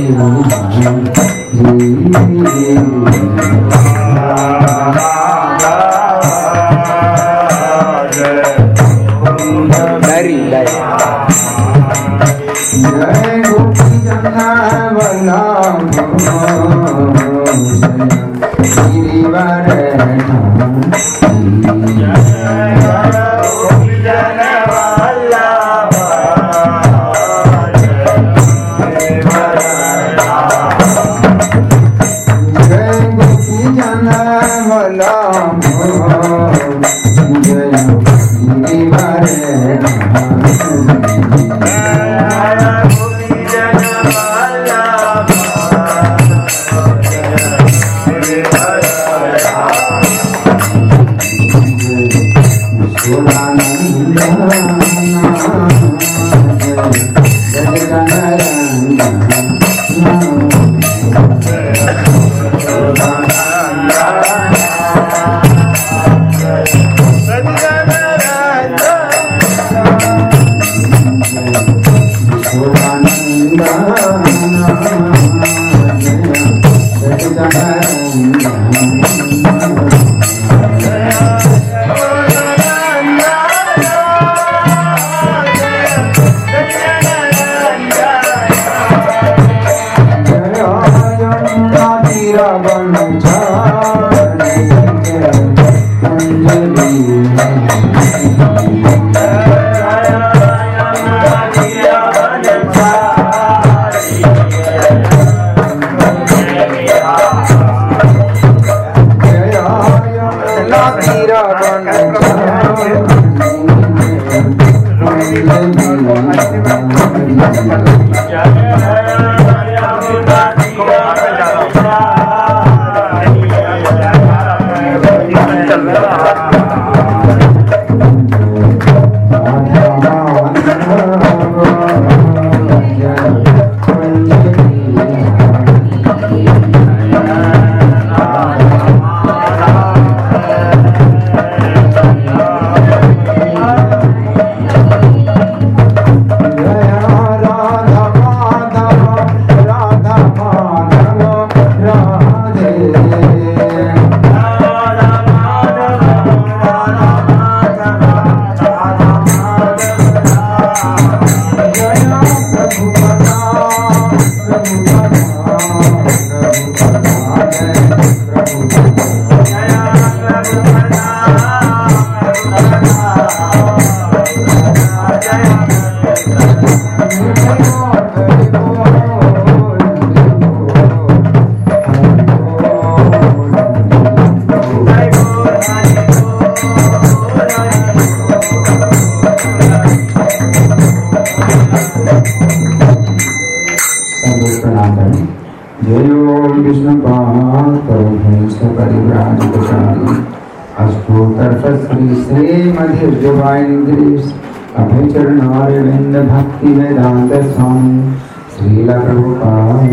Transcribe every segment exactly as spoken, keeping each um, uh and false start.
अभयचरणारविंद भक्ति वेदांत स्वामी श्रीला प्रभुपाद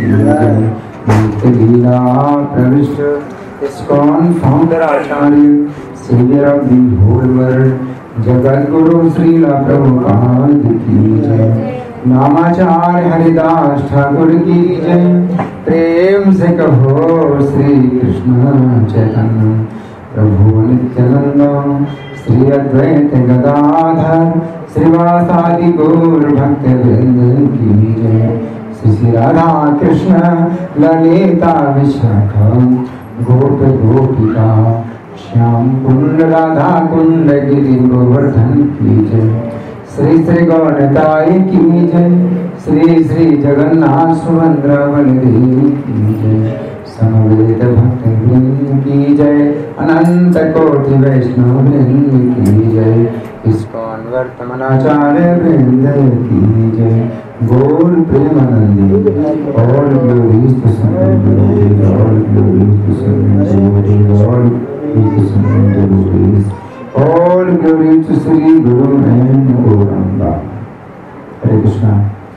नित्य लीला प्रविष्ट ISKCON founder acharya saviour of the whole world Jagat Guru Srila Prabhupada की जय। नामाचार्य हरिदास ठाकुर की जय। प्रेम से कहो श्री कृष्ण चैतन्य प्रभु नित्यानंद श्री अद्वैत गदाधर श्रीवासादि गौर भक्त वृंद की जय। श्री राधा कृष्ण ललिता विशाखा गोप गोपिका श्याम कुंड राधा कुंड गिरि गोवर्धन की जय। श्री श्री गौरताई की जय। श्री श्री जगन्नाथ सुभद्रा बलदेव की जय। समवेत भक्त वृंद की जय। अनंत कोटि वैष्णव वृंद की जय। इस्कॉन वर्तमानाचार्य वृंद की जय। Gaura Premanandi all glories to Sadguru, all glories to Sadguru, all glories to Sadguru, all glories to Shri guru and Gauranga. हरे कृष्णा।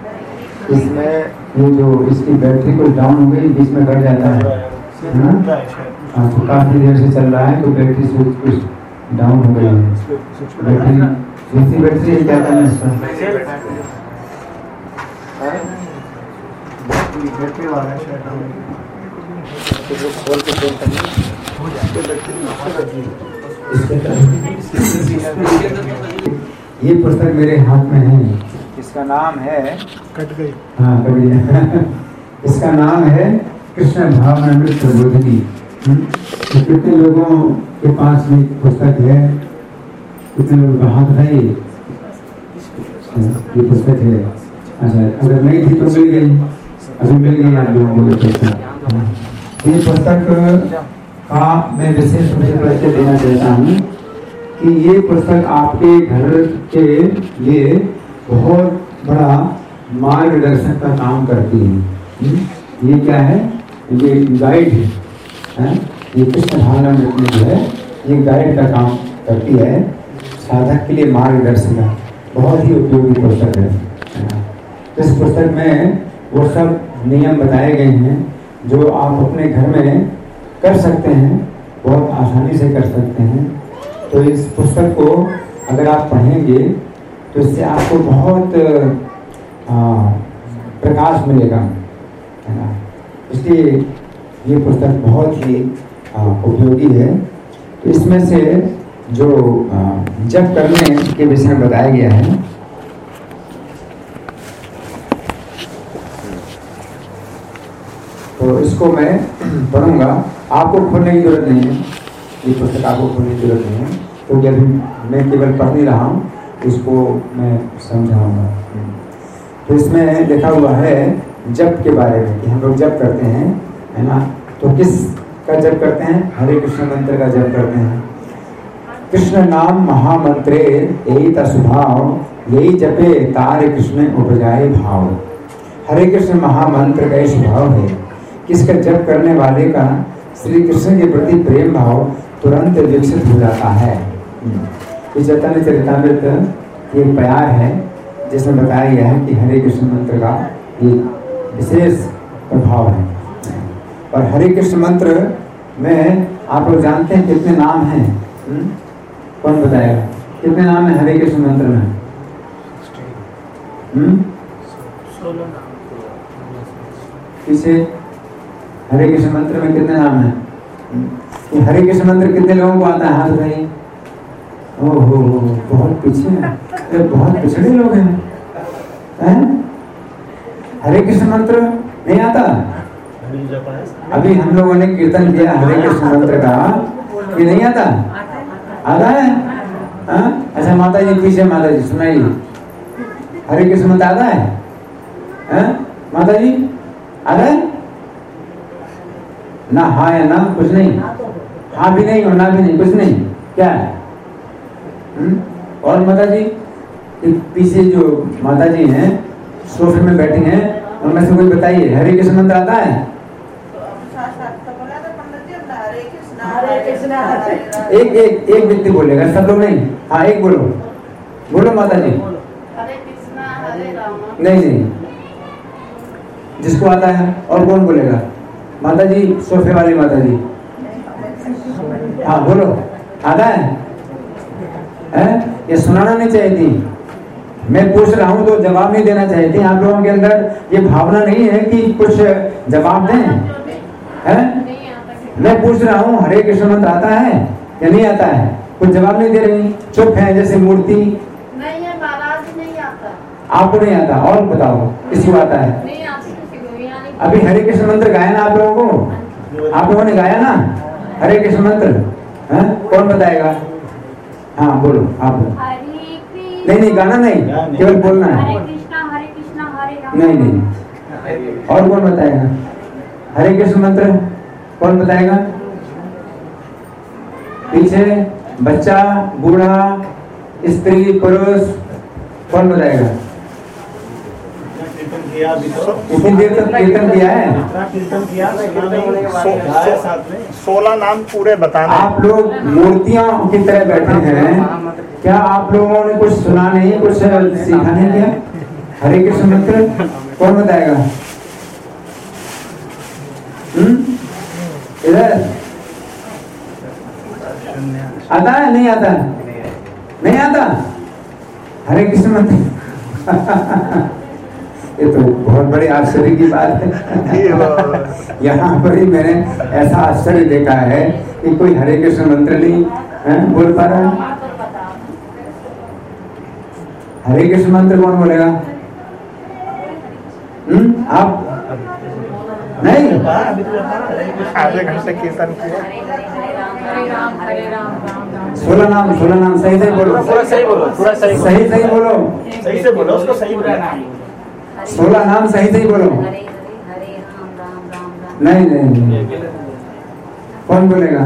इसमें ये जो इसकी बैटरी को डाउन हो गई, बीच में कट जाता है हाँ, तो काफी देर से चल रहा है तो बैटरी स्विच कुछ डाउन हो गई है। बैटरी दूसरी बैटरी क्या करना है इसका? ये पुस्तक मेरे हाथ में है, इसका नाम है कट गई हाँ कट गई इसका नाम है कृष्ण भावनामृत प्रबोधिनी। तो कितने लोगों के पास में पुस्तक है, कितने लोगों का हाथ है ये पुस्तक है? अच्छा, अगर नहीं थी तो मिल गई, अभी मिल गई आप लोगों को पुस्तक। ये पुस्तक का मैं विशेष रूप से परिचय देना चाहता हूँ कि ये पुस्तक आपके घर के लिए बहुत बड़ा मार्गदर्शक का काम करती है। ये क्या है? ये गाइड है, है? ये कृष्ण भावनामृत में जो है ये गाइड का काम करती है, साधक के लिए मार्गदर्शिका, बहुत ही उपयोगी पुस्तक है। इस पुस्तक में वो सब नियम बताए गए हैं जो आप अपने घर में कर सकते हैं, बहुत आसानी से कर सकते हैं। तो इस पुस्तक को अगर आप पढ़ेंगे तो इससे आपको बहुत आ, प्रकाश मिलेगा, है ना। इसलिए ये पुस्तक बहुत ही आ, उपयोगी है। तो इसमें से जो आ, जप करने के विषय में बताया गया है, तो इसको मैं पढ़ूंगा। आपको खोलने की जरूरत नहीं है, ये पुस्तक आपको खोलने की जरूरत नहीं है, क्योंकि तो अभी मैं केवल पढ़ नहीं रहा हूँ, इसको मैं समझाऊंगा। तो इसमें लिखा हुआ है जप के बारे में कि हम लोग जप करते हैं, है ना। तो किस का जप करते हैं? हरे कृष्ण मंत्र का जप करते हैं। कृष्ण नाम महामंत्रे यही स्वभाव, यही जपे तारे कृष्ण उपजाए भाव। हरे कृष्ण महामंत्र का स्वभाव है कि इसका जप करने वाले का श्री कृष्ण के प्रति प्रेम भाव तुरंत विकसित हो जाता है। इस चैतन्य चरितामृत ये प्यार है जिसमें बताया गया है कि हरे कृष्ण मंत्र का ये विशेष प्रभाव है। और हरे कृष्ण मंत्र में आप लोग जानते हैं कितने नाम हैं? हुँ? कौन बताएगा कितने नाम है हरे कृष्ण मंत्र में? किसे हरे कृष्ण मंत्र में कितने नाम हैं? कि हरे कृष्ण मंत्र कितने लोगों को आता है? हाथ उठाइए। ओहो, बहुत पीछे हैं, बहुत पिछड़े लोग हैं, हैं? हरे कृष्ण मंत्र नहीं आता? अभी हम लोगों ने कीर्तन किया हरे कृष्ण मंत्र का, ये नहीं आता? आता है? हाँ? अच्छा माता जी पीछे, माता जी सुनाइए, हरे कृष्ण मंत्र आता है? हैं? माता जी आता है? ना हाँ या ना कुछ नहीं, हाँ भी नहीं और ना भी नहीं, कुछ नहीं, क्या है? हुँ? और माता जी पीछे जो माता जी हैं सोफे में बैठी हैं, उनमें से कोई बताइए हरे कृष्ण मंत्र आता है? एक एक एक व्यक्ति बोलेगा, सब लोग नहीं। हाँ एक बोलो, बोलो माता जी। हरे कृष्णा हरे राम। नहीं नहीं, जिसको आता है। और कौन बोलेगा? माता जी, सोफे वाली माता जी। हाँ बोलो, आता है? हैं? ये सुनाना नहीं चाहिए थी, मैं पूछ रहा हूँ तो जवाब नहीं देना चाहिए थी। आप लोगों के अंदर ये भावना नहीं है कि कुछ जवाब दें, हैं? मैं पूछ रहा हूँ हरे कृष्ण मंत्र आता है या नहीं आता है? कुछ जवाब नहीं दे रही, चुप है जैसे मूर्ति। नहीं है महाराज, नहीं आता। आपको नहीं आता? और बताओ किसको आता है? नहीं आता किसी को भी। अभी हरे कृष्ण मंत्र गाया ना आप लोगों को? आप लोगों ने गाया ना हरे कृष्ण मंत्र? हैं? कौन बताएगा? हाँ बोलो आप। नहीं नहीं गाना नहीं, केवल बोलना है। हरे कृष्णा हरे कृष्णा हरे राम। नहीं नहीं, और कौन बताएगा हरे कृष्ण मंत्र? कौन बताएगा? पीछे बच्चा, बूढ़ा, स्त्री, पुरुष, कौन बताएगा? इतनी देर तक कीर्तन किया है, सोलह नाम पूरे बताना। आप लोग मूर्तियों की तरह बैठे हैं, क्या आप लोगों ने कुछ सुना नहीं, कुछ सीखा नहीं क्या? हरे कृष्ण मंत्र कौन बताएगा? हम्म इधर आता है नहीं आता? नहीं आता हरे कृष्ण मंत्र? ये तो बहुत बड़ी आश्चर्य की बात है। यहाँ पर ही मैंने ऐसा आश्चर्य देखा है कि कोई हरे कृष्ण मंत्र नहीं है, बोल पा रहा है। हरे कृष्ण मंत्र कौन बोलेगा? हम्म आप नहीं? आधे घंटे कीर्तन किया। सोलह नाम, सोलह नाम सही सही बोलो, पूरा सही बोलो, पूरा सही बोलो। सही सही बोलो, सही से बोलो, उसको सही बोलो। सोलह नाम सही सही बोलो। नहीं नहीं नहीं, कौन बोलेगा?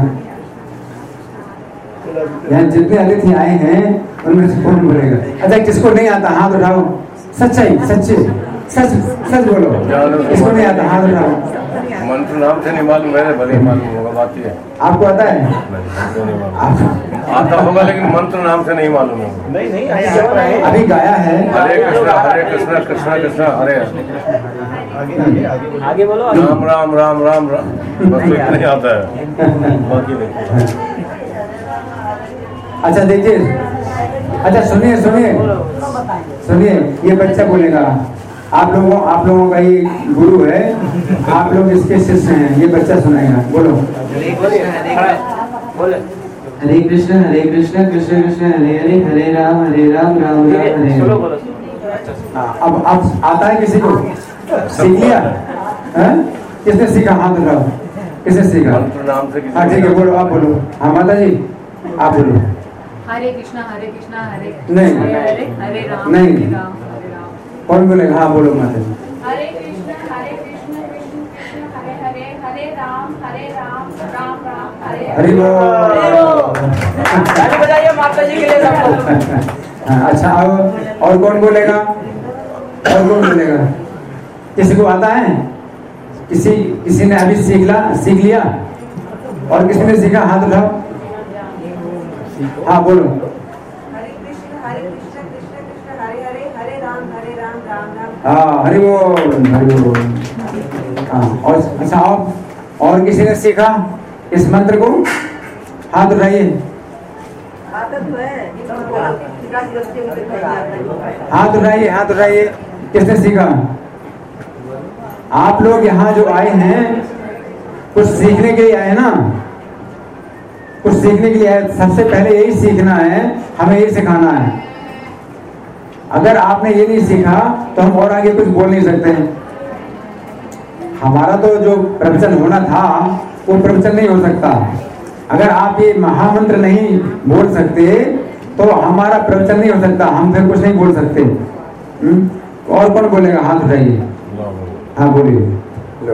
यहाँ जितने अतिथि आए हैं उनमें से कौन बोलेगा? अच्छा, किसको नहीं आता हाथ उठाओ। सच्चाई, सच्चे, सच सच बोलो। किसको नहीं आता हाथ उठाओ। मंत्र नाम से नहीं मालूम, मेरे भले मालूम होगा, बात ये है। आपको आता है? नहीं मालूम। आप आता होगा लेकिन मंत्र नाम से नहीं मालूम होगा। नहीं नहीं, अभी अभी गाया है। हरे कृष्णा हरे कृष्णा कृष्णा कृष्णा हरे आगे आगे आगे बोलो। राम राम राम राम राम, बस तो इतना ही आता है, बाकी नहीं। अच्छा देखिए, अच्छा सुनिए सुनिए सुनिए, ये बच्चा बोलेगा। आप लोगों आप लोगों का ये गुरु है, आप लोग इसके शिष्य हैं। ये बच्चा सुनाएगा, बोलो। हरे कृष्ण हरे कृष्ण कृष्ण कृष्ण हरे हरे, हरे राम हरे राम राम राम हरे हरे। हाँ, अब अब आता है किसी को? सीख लिया? हैं? किसने सीखा? हाथ उठाओ। किसने सीखा? मंत्र नाम से हाँ ठीक है, बोलो, आप बोलो। हाँ माता जी आप बोलो। हरे कृष्णा हरे कृष्णा हरे नहीं। हरे हरे हरे राम नहीं। हरे राम हरे राम। कौन बोलेगा? हाँ बोलो माता जी। हरे कृष्ण हरे कृष्ण कृष्ण कृष्ण हरे हरे हरे राम हरे राम राम राम हरे हरि बोल। ताली बजाइए माता जी के लिए सबको। हाँ, अच्छा अब और कौन बोलेगा? और कौन बोलेगा? किसी को आता है? किसी किसी ने अभी सीख ला सीख लिया? और किसी ने सीखा? हाथ उठाओ। हाँ बोलो। हरे कृष्ण हरे कृष्ण कृष्ण कृष्ण हरे हरे हरे राम हरे राम राम राम। हाँ हरि बोल हरि बोल। हाँ और अच्छा, और और किसी ने सीखा इस मंत्र को? हाथ उठाइए। आदत है हाथ उठाइए, हाथ उठाइए। किसने सीखा? आप लोग यहाँ जो आए हैं कुछ सीखने के लिए आए ना, कुछ सीखने के लिए आए। सबसे पहले यही सीखना है, हमें यही सिखाना है। अगर आपने ये नहीं सीखा तो हम और आगे कुछ बोल नहीं सकते। हमारा तो जो प्रवचन होना था वो प्रवचन नहीं हो सकता। अगर आप ये महामंत्र नहीं बोल सकते तो हमारा प्रवचन नहीं हो सकता, हम फिर कुछ नहीं बोल सकते। हुँ? और कौन बोलेगा? हाथ उठाइए। हाँ बोलिए।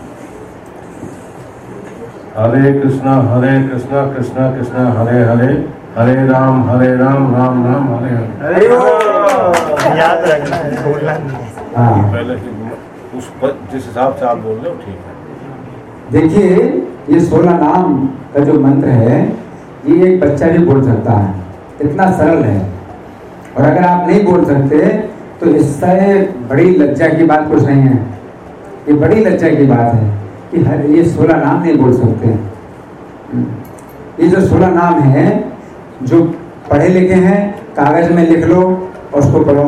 हरे कृष्णा हरे कृष्णा कृष्णा कृष्णा हरे हरे, हरे राम हरे राम राम राम हरे हरे। याद रखना है, भूलना नहीं। हाँ पहले उस जिस हिसाब से आप बोल रहे हो ठीक है। देखिए, ये सोलह नाम का जो मंत्र है ये एक बच्चा भी बोल सकता है, इतना सरल है। और अगर आप नहीं बोल सकते तो इससे बड़ी लज्जा की बात कुछ नहीं है। ये बड़ी लज्जा की बात है कि हर ये सोलह नाम नहीं बोल सकते। ये जो सोलह नाम है जो पढ़े लिखे हैं, कागज में लिख लो और उसको पढ़ो।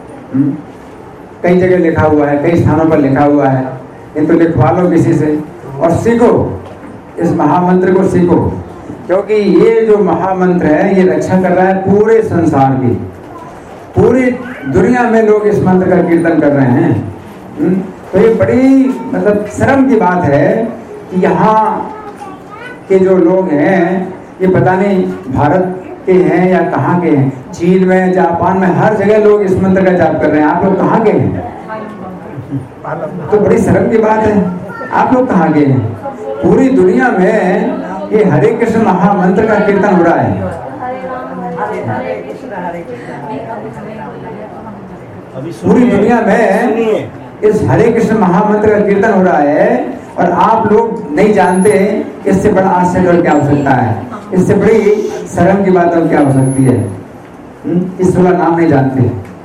कई जगह लिखा हुआ है, कई स्थानों पर लिखा हुआ है, ये तो लिखवा लो किसी से और सीखो, इस महामंत्र को सीखो। क्योंकि ये जो महामंत्र है ये रक्षा कर रहा है पूरे संसार की। पूरी दुनिया में लोग इस मंत्र का कीर्तन कर रहे हैं। हुँ? तो ये बड़ी मतलब शर्म की बात है कि यहाँ के जो लोग हैं ये पता नहीं भारत के हैं या कहाँ के हैं। चीन में, जापान में, हर जगह लोग इस मंत्र का जाप कर रहे हैं। आप लोग कहाँ के हैं? तो बड़ी शर्म की बात है। आप लोग कहाँ के हैं? पूरी दुनिया में ये हरे कृष्ण महामंत्र का कीर्तन हो रहा है। पूरी दुनिया में इस हरे कृष्ण महामंत्र का कीर्तन हो रहा है और आप लोग नहीं जानते। इससे बड़ा आश्चर्य और क्या हो सकता है? इससे बड़ी शर्म की बात और क्या हो सकती है? इस सोलह नाम नहीं जानते।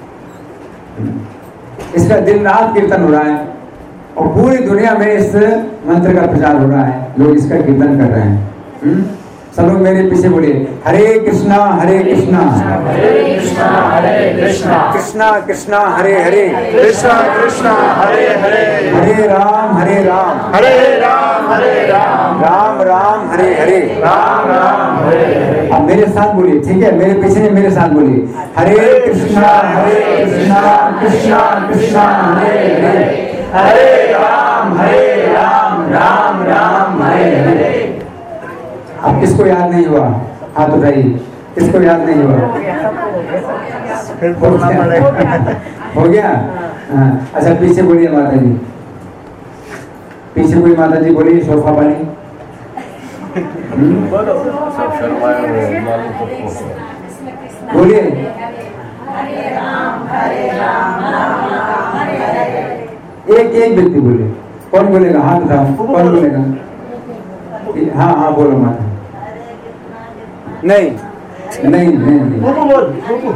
इसका दिन रात कीर्तन हो रहा है और पूरी दुनिया में इस मंत्र का प्रचार हो रहा है, लोग इसका कीर्तन कर रहे हैं। सब लोग मेरे पीछे बोलिए, हरे कृष्णा हरे कृष्णा हरे कृष्णा हरे कृष्णा कृष्णा कृष्णा हरे हरे कृष्णा कृष्णा हरे हरे हरे राम हरे राम हरे राम हरे राम राम राम हरे हरे राम राम हरे हरे। अब मेरे साथ बोलिए, ठीक है? मेरे पीछे नहीं, मेरे साथ बोलिए, हरे कृष्णा हरे कृष्णा कृष्णा कृष्णा हरे हरे हरे राम हरे राम राम राम हरे हरे। अब किसको याद नहीं हुआ? हाथ उठाइए, किसको याद नहीं हुआ? फिर बोलना पड़ेगा। हो गया? हाँ। अच्छा पीछे बोलिए माता जी, पीछे कोई माता जी बोलिए, सोफा वाली। हम्म? सब शर्माए हुए मालूम सबको। बोलिए, एक एक व्यक्ति बोले। कौन बोलेगा? हाथ उठाओ, कौन बोलेगा? हाँ हाँ बोलो माता। नहीं नहीं नहीं नहीं। बुबू बोल बुबू।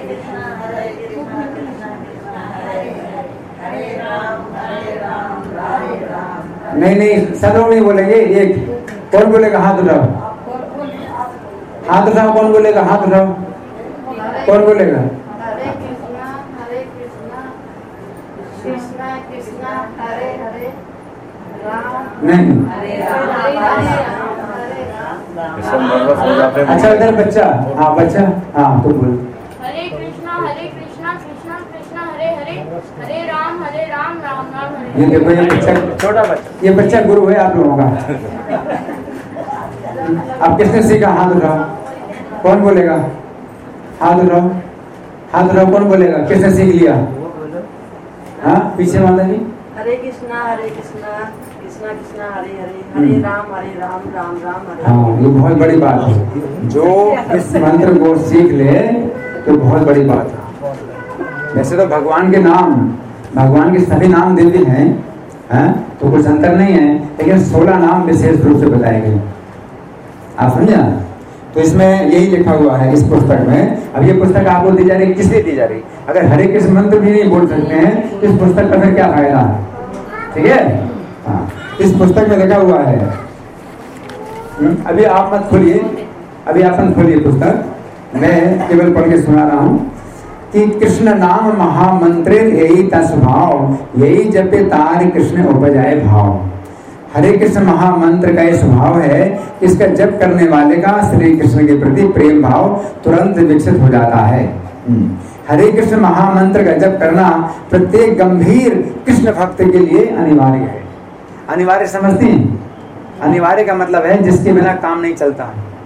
नहीं नहीं सब लोग नहीं बोलेंगे, एक। कौन बोलेगा? हाथ उठाओ, हाथ उठाओ। कौन बोलेगा? हाथ उठाओ। कौन बोलेगा? हरे कृष्णा हरे कृष्णा कृष्णा कृष्णा हरे हरे राम नहीं। हरे राम हरे राम हरे राम। ये सब नर्वस हो जाते हैं। अच्छा इधर बच्चा, हाँ बच्चा, हाँ तुम बोल। हरे कृष्णा हरे कृष्णा कृष्णा कृष्णा हरे हरे हरे राम हरे राम राम राम हरे ये देखो, ये बच्चा, छोटा बच्चा। ये बच्चा गुरु है आप लोगों का। अब किसने सीखा? हाथ उठाओ। कौन बोलेगा? हाथ उठाओ, हाथ उठाओ। कौन बोलेगा? किसने सीख लिया? हाँ पीछे माता जी। हरे कृष्णा हरे कृष्णा कृष्णा कृष्णा हरे हरे हरे राम हरे राम राम राम हरे हाँ ये बहुत बड़ी बात है, जो इस मंत्र को सीख ले तो बहुत बड़ी बात है। वैसे तो भगवान के नाम, भगवान के सभी नाम दिव्य हैं, हैं तो कुछ अंतर नहीं है, लेकिन सोलह नाम विशेष रूप से बताए गए। आप समझा? तो इसमें यही लिखा हुआ है इस पुस्तक में। अब ये पुस्तक आपको दी जा रही, किस लिए दी जा रही? अगर हरे कृष्ण मंत्र भी नहीं बोल सकते हैं तो इस पुस्तक का फिर क्या फायदा है? ठीक है? हाँ इस पुस्तक में लिखा हुआ है। अभी आप मत खोलिए, अभी आप मत खोलिए पुस्तक, मैं केवल पढ़ के सुना रहा हूँ कि कृष्ण नाम महामंत्र यही तस्भाव, यही जपे तार कृष्ण उपजाए भाव। हरे कृष्ण महामंत्र का ये स्वभाव है, इसका जप करने वाले का श्री कृष्ण के प्रति प्रेम भाव तुरंत विकसित हो जाता है। हरे कृष्ण महामंत्र का जप करना प्रत्येक गंभीर कृष्ण भक्त के लिए अनिवार्य है। अनिवार्य समझते हैं? अनिवार्य का मतलब है जिसके बिना काम नहीं चलता,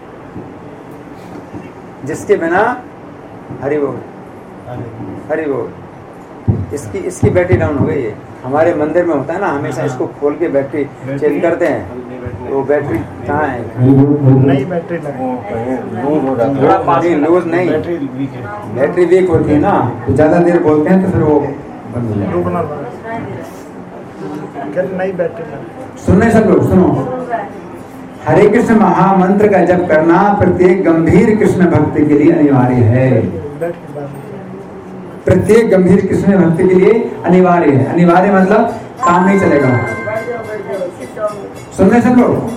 जिसके बिना। हरि बोल हरि बोल। इसकी इसकी बैटरी डाउन हो गई है। हमारे मंदिर में होता है ना, हमेशा इसको खोल के बैटरी चेंज करते हैं, तो बैटरी कहाँ है? नई बैटरी लगा। लूज हो जाता थोड़ा है। पास नहीं लूज नहीं, बैटरी वीक है। बैटरी वीक होती है ना, तो ज्यादा देर बोलते हैं तो फिर वो बंद हो जाता है। रुकना पड़ा। नई बैटरी लगा। सुनने सब लोग सुनो। हरे कृष्ण महामंत्र का जप करना प्रत्येक गंभीर कृष्ण भक्त के लिए अनिवार्य है। प्रत्येक गंभीर कृष्ण भक्त के लिए अनिवार्य है। अनिवार्य मतलब काम नहीं चलेगा। सुनने सब लोग,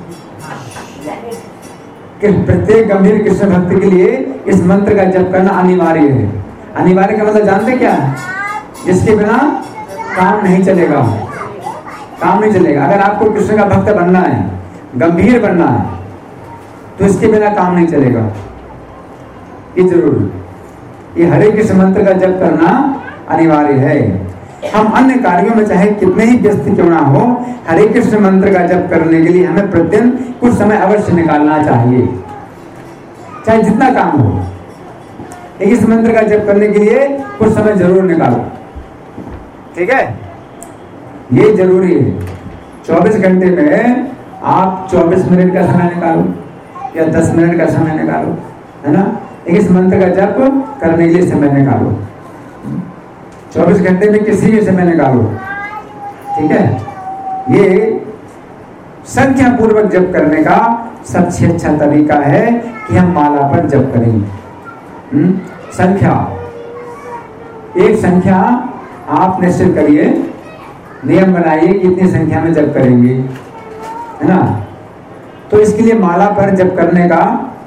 कि प्रत्येक गंभीर कृष्ण भक्त के लिए इस मंत्र का जप करना अनिवार्य है। अनिवार्य का मतलब जानते क्या है? जिसके बिना काम नहीं चलेगा, काम नहीं चलेगा। अगर आपको कृष्ण का भक्त बनना है, गंभीर बनना है, तो इसके बिना काम नहीं चलेगा। ये जरूर, ये हरे कृष्ण मंत्र का जप करना अनिवार्य है। हम अन्य कार्यों में चाहे कितने ही व्यस्त क्यों ना हो, हरे कृष्ण मंत्र का जप करने के लिए हमें प्रतिदिन कुछ समय अवश्य निकालना चाहिए, चाहे जितना काम हो। इस मंत्र का जप करने के लिए कुछ समय जरूर निकालो, ठीक है? ये जरूरी है। चौबीस घंटे में आप चौबीस मिनट का समय निकालो या दस मिनट का समय निकालो, है ना? इस मंत्र का जप करने के लिए समय निकालो, चौबीस घंटे में किसी भी समय निकालो, ठीक है? ये संख्या पूर्वक जप करने का सबसे अच्छा तरीका है कि हम माला पर जप करें। हुँ? संख्या, एक संख्या आप निश्चित करिए, नियम बनाइए कि इतनी संख्या में जप करेंगे, है ना? तो इसके लिए माला पर जप करने का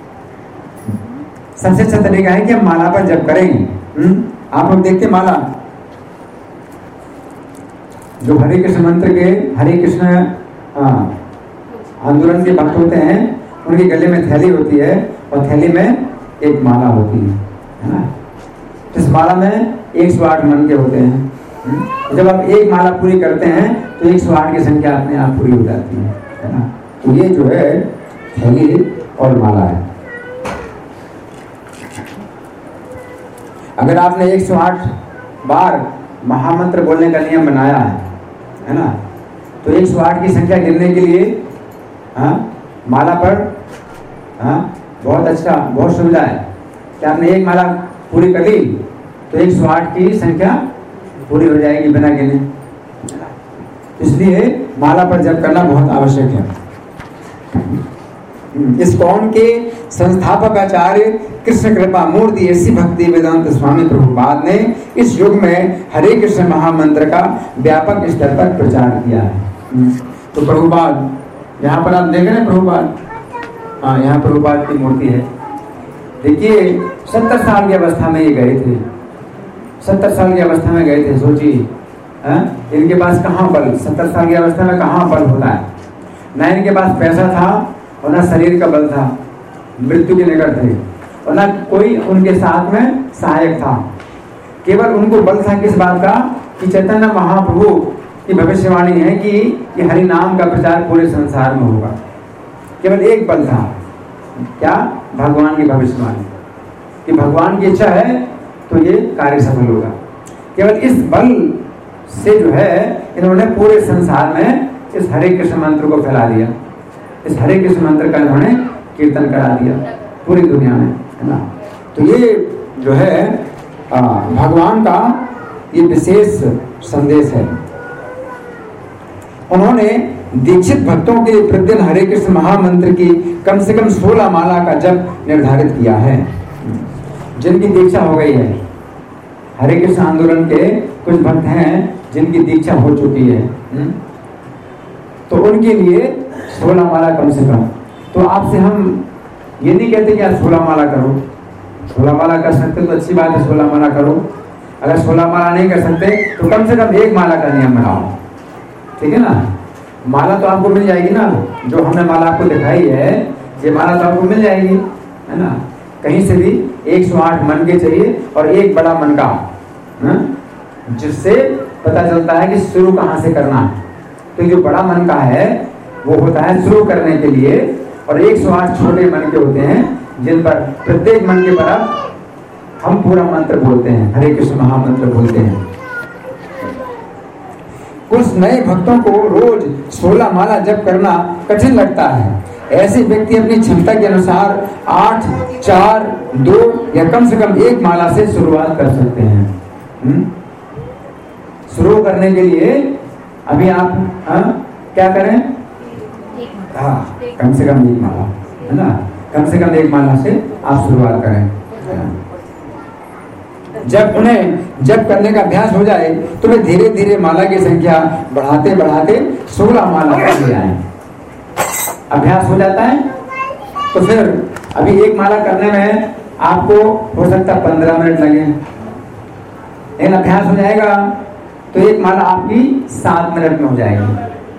सबसे अच्छा तरीका है कि हम माला पर जप करेंगे। हम्म? आप लोग देखते माला, जो हरे कृष्ण मंत्र के हरे कृष्ण आंदोलन के भक्त होते हैं, उनके गले में थैली होती है और थैली में एक माला होती है, है ना। इस माला में एक सौ आठ मन के होते हैं। हम्म? जब आप एक माला पूरी करते हैं तो एक सौ आठ की संख्या अपने आप पूरी हो जाती है, है ना। तो ये जो है थैली और माला है। अगर आपने एक सौ आठ बार महामंत्र बोलने का नियम बनाया है, है ना, तो एक सौ आठ की संख्या गिनने के लिए हाँ माला पर हाँ बहुत अच्छा, बहुत सुविधा है कि आपने एक माला पूरी कर ली तो एक सौ आठ की संख्या पूरी हो जाएगी बिना गिने। इसलिए माला पर जप करना बहुत आवश्यक है। इस्कॉन के संस्थापक आचार्य कृष्ण कृपा मूर्ति ऐसी भक्ति वेदांत स्वामी प्रभुपाद ने इस युग में हरे कृष्ण महामंत्र का व्यापक स्तर पर प्रचार किया है। तो प्रभुपाद, यहाँ पर आप देख रहे हैं प्रभुपाद, हाँ यहाँ प्रभुपाद की मूर्ति है। देखिए सत्तर साल की अवस्था में ये गए थे, सत्तर साल की अवस्था में गए थे। सोचिए इनके पास कहाँ बल, सत्तर साल की अवस्था में कहाँ बल होता है। ना इनके पास पैसा था और ना शरीर का बल था, मृत्यु के निकट थे, और ना कोई उनके साथ में सहायक था। केवल उनको बल था किस बात का कि चैतन्य महाप्रभु की भविष्यवाणी है कि ये हरि नाम का प्रचार पूरे संसार में होगा। केवल एक बल था, क्या? भगवान की भविष्यवाणी कि भगवान की इच्छा है तो ये कार्य सफल होगा। केवल इस बल से जो है इन्होंने पूरे संसार में इस हरे कृष्ण मंत्र को फैला दिया। इस हरे कृष्ण मंत्र का इन्होंने कीर्तन करा दिया पूरी दुनिया में, है ना। तो ये जो है आ, भगवान का ये विशेष संदेश है। उन्होंने दीक्षित भक्तों के लिए प्रतिदिन हरे कृष्ण महामंत्र की कम से कम सोलह माला का जप निर्धारित किया है। जिनकी दीक्षा हो गई है, हरे कृष्ण आंदोलन के कुछ भक्त हैं जिनकी दीक्षा हो चुकी है, तो उनके लिए सोलह माला कम से कम। तो आपसे हम ये नहीं कहते कि आप सोलह माला करो, सोलह माला कर सकते तो अच्छी बात है, सोलह माला करो। अगर सोलह माला नहीं कर सकते तो कम से कम एक माला का नियम बनाओ, ठीक है ना। माला तो आपको मिल जाएगी ना, जो हमने माला आपको दिखाई है ये माला तो आपको मिल जाएगी, है ना। कहीं से भी एक सौ आठ मन के चाहिए और एक बड़ा मन का, जिससे पता चलता है कि शुरू कहाँ से करना है। तो जो बड़ा मन का है वो होता है शुरू करने के लिए, और एक सौ आठ छोटे मन के होते हैं जिन पर प्रत्येक मन के पर हम पूरा मंत्र बोलते हैं, हरे कृष्ण महामंत्र बोलते हैं। कुछ नए भक्तों को रोज सोलह माला जप करना कठिन लगता है। ऐसे व्यक्ति अपनी क्षमता के अनुसार आठ, चार, दो या कम से कम एक माला से शुरुआत कर सकते हैं। शुरू करने के लिए अभी आप हा? क्या करें? हाँ, कम से कम एक माला, है ना। कम से कम एक माला से आप शुरुआत करें। जब उन्हें जप करने का अभ्यास हो जाए तो वे धीरे धीरे माला की संख्या बढ़ाते बढ़ाते सोलह माला तक ले आए। अभ्यास हो जाता है तो फिर अभी एक माला करने में आपको हो सकता है पंद्रह मिनट लगे, लेकिन अभ्यास हो जाएगा तो एक माला आपकी सात मिनट में हो जाएगी।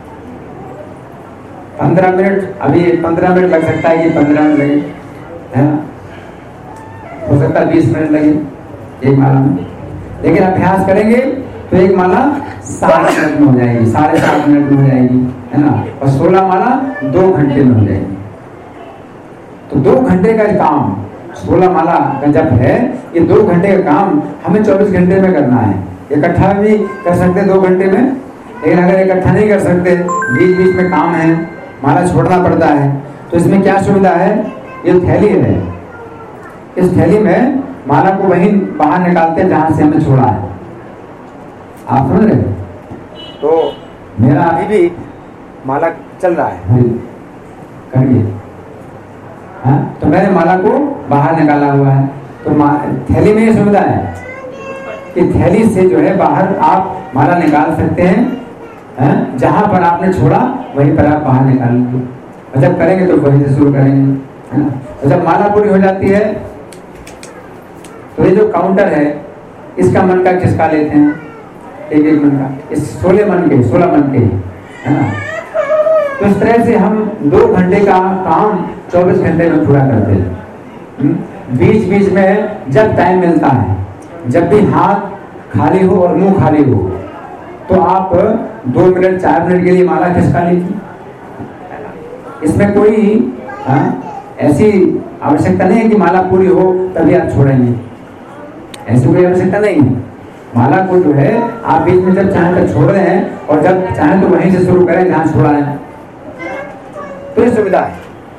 पंद्रह मिनट अभी पंद्रह मिनट लग सकता है कि पंद्रह मिनट लगे, है ना। हो सकता है बीस मिनट लगे एक माला में, लेकिन अभ्यास करेंगे तो एक माला सात मिनट में हो जाएगी, साढ़े सात मिनट में हो जाएगी, है ना। और सोलह माला दो घंटे में हो जाएगी। तो दो घंटे का काम सोलह माला का जप है, ये दो घंटे का काम हमें चौबीस घंटे में करना है। इकट्ठा भी कर सकते दो घंटे में, लेकिन अगर इकट्ठा नहीं कर सकते, बीच बीच में काम है, माला छोड़ना पड़ता है, तो इसमें क्या सुविधा है? ये थैली है, इस थैली में माला को वहीं बाहर निकालते हैं जहां से हमने छोड़ा है। आप समझ रहे? तो मेरा अभी भी माला चल रहा है, करिए। हाँ, तो मैंने माला को बाहर निकाला हुआ है। तो थैली में ये सुविधा है कि थैली से जो है बाहर आप माला निकाल सकते हैं, है? जहां पर आपने छोड़ा वहीं पर आप बाहर निकाल लीजिए। और जब करेंगे तो वहीं से शुरू करेंगे, है ना। और जब माला पूरी हो जाती है तो ये जो काउंटर है इसका मन का किसका लेते हैं, एक एक मन का, इस सोलह मन के सोलह मन के, है ना। तो इस तरह से हम दो घंटे का काम चौबीस घंटे में पूरा करते हैं। बीच बीच में जब टाइम मिलता है, जब भी हाथ खाली हो और मुंह खाली हो, तो आप दो मिनट चार मिनट के लिए माला खिसका लीजिए। इसमें कोई आ, ऐसी आवश्यकता नहीं है कि माला पूरी हो तभी आप छोड़ेंगे, ऐसी कोई आवश्यकता नहीं है। माला को जो है आप बीच में जब चाहें तब छोड़ रहे हैं और जब चाहें तो वहीं से शुरू करें जहां छोड़ा है, तो ये सुविधा है।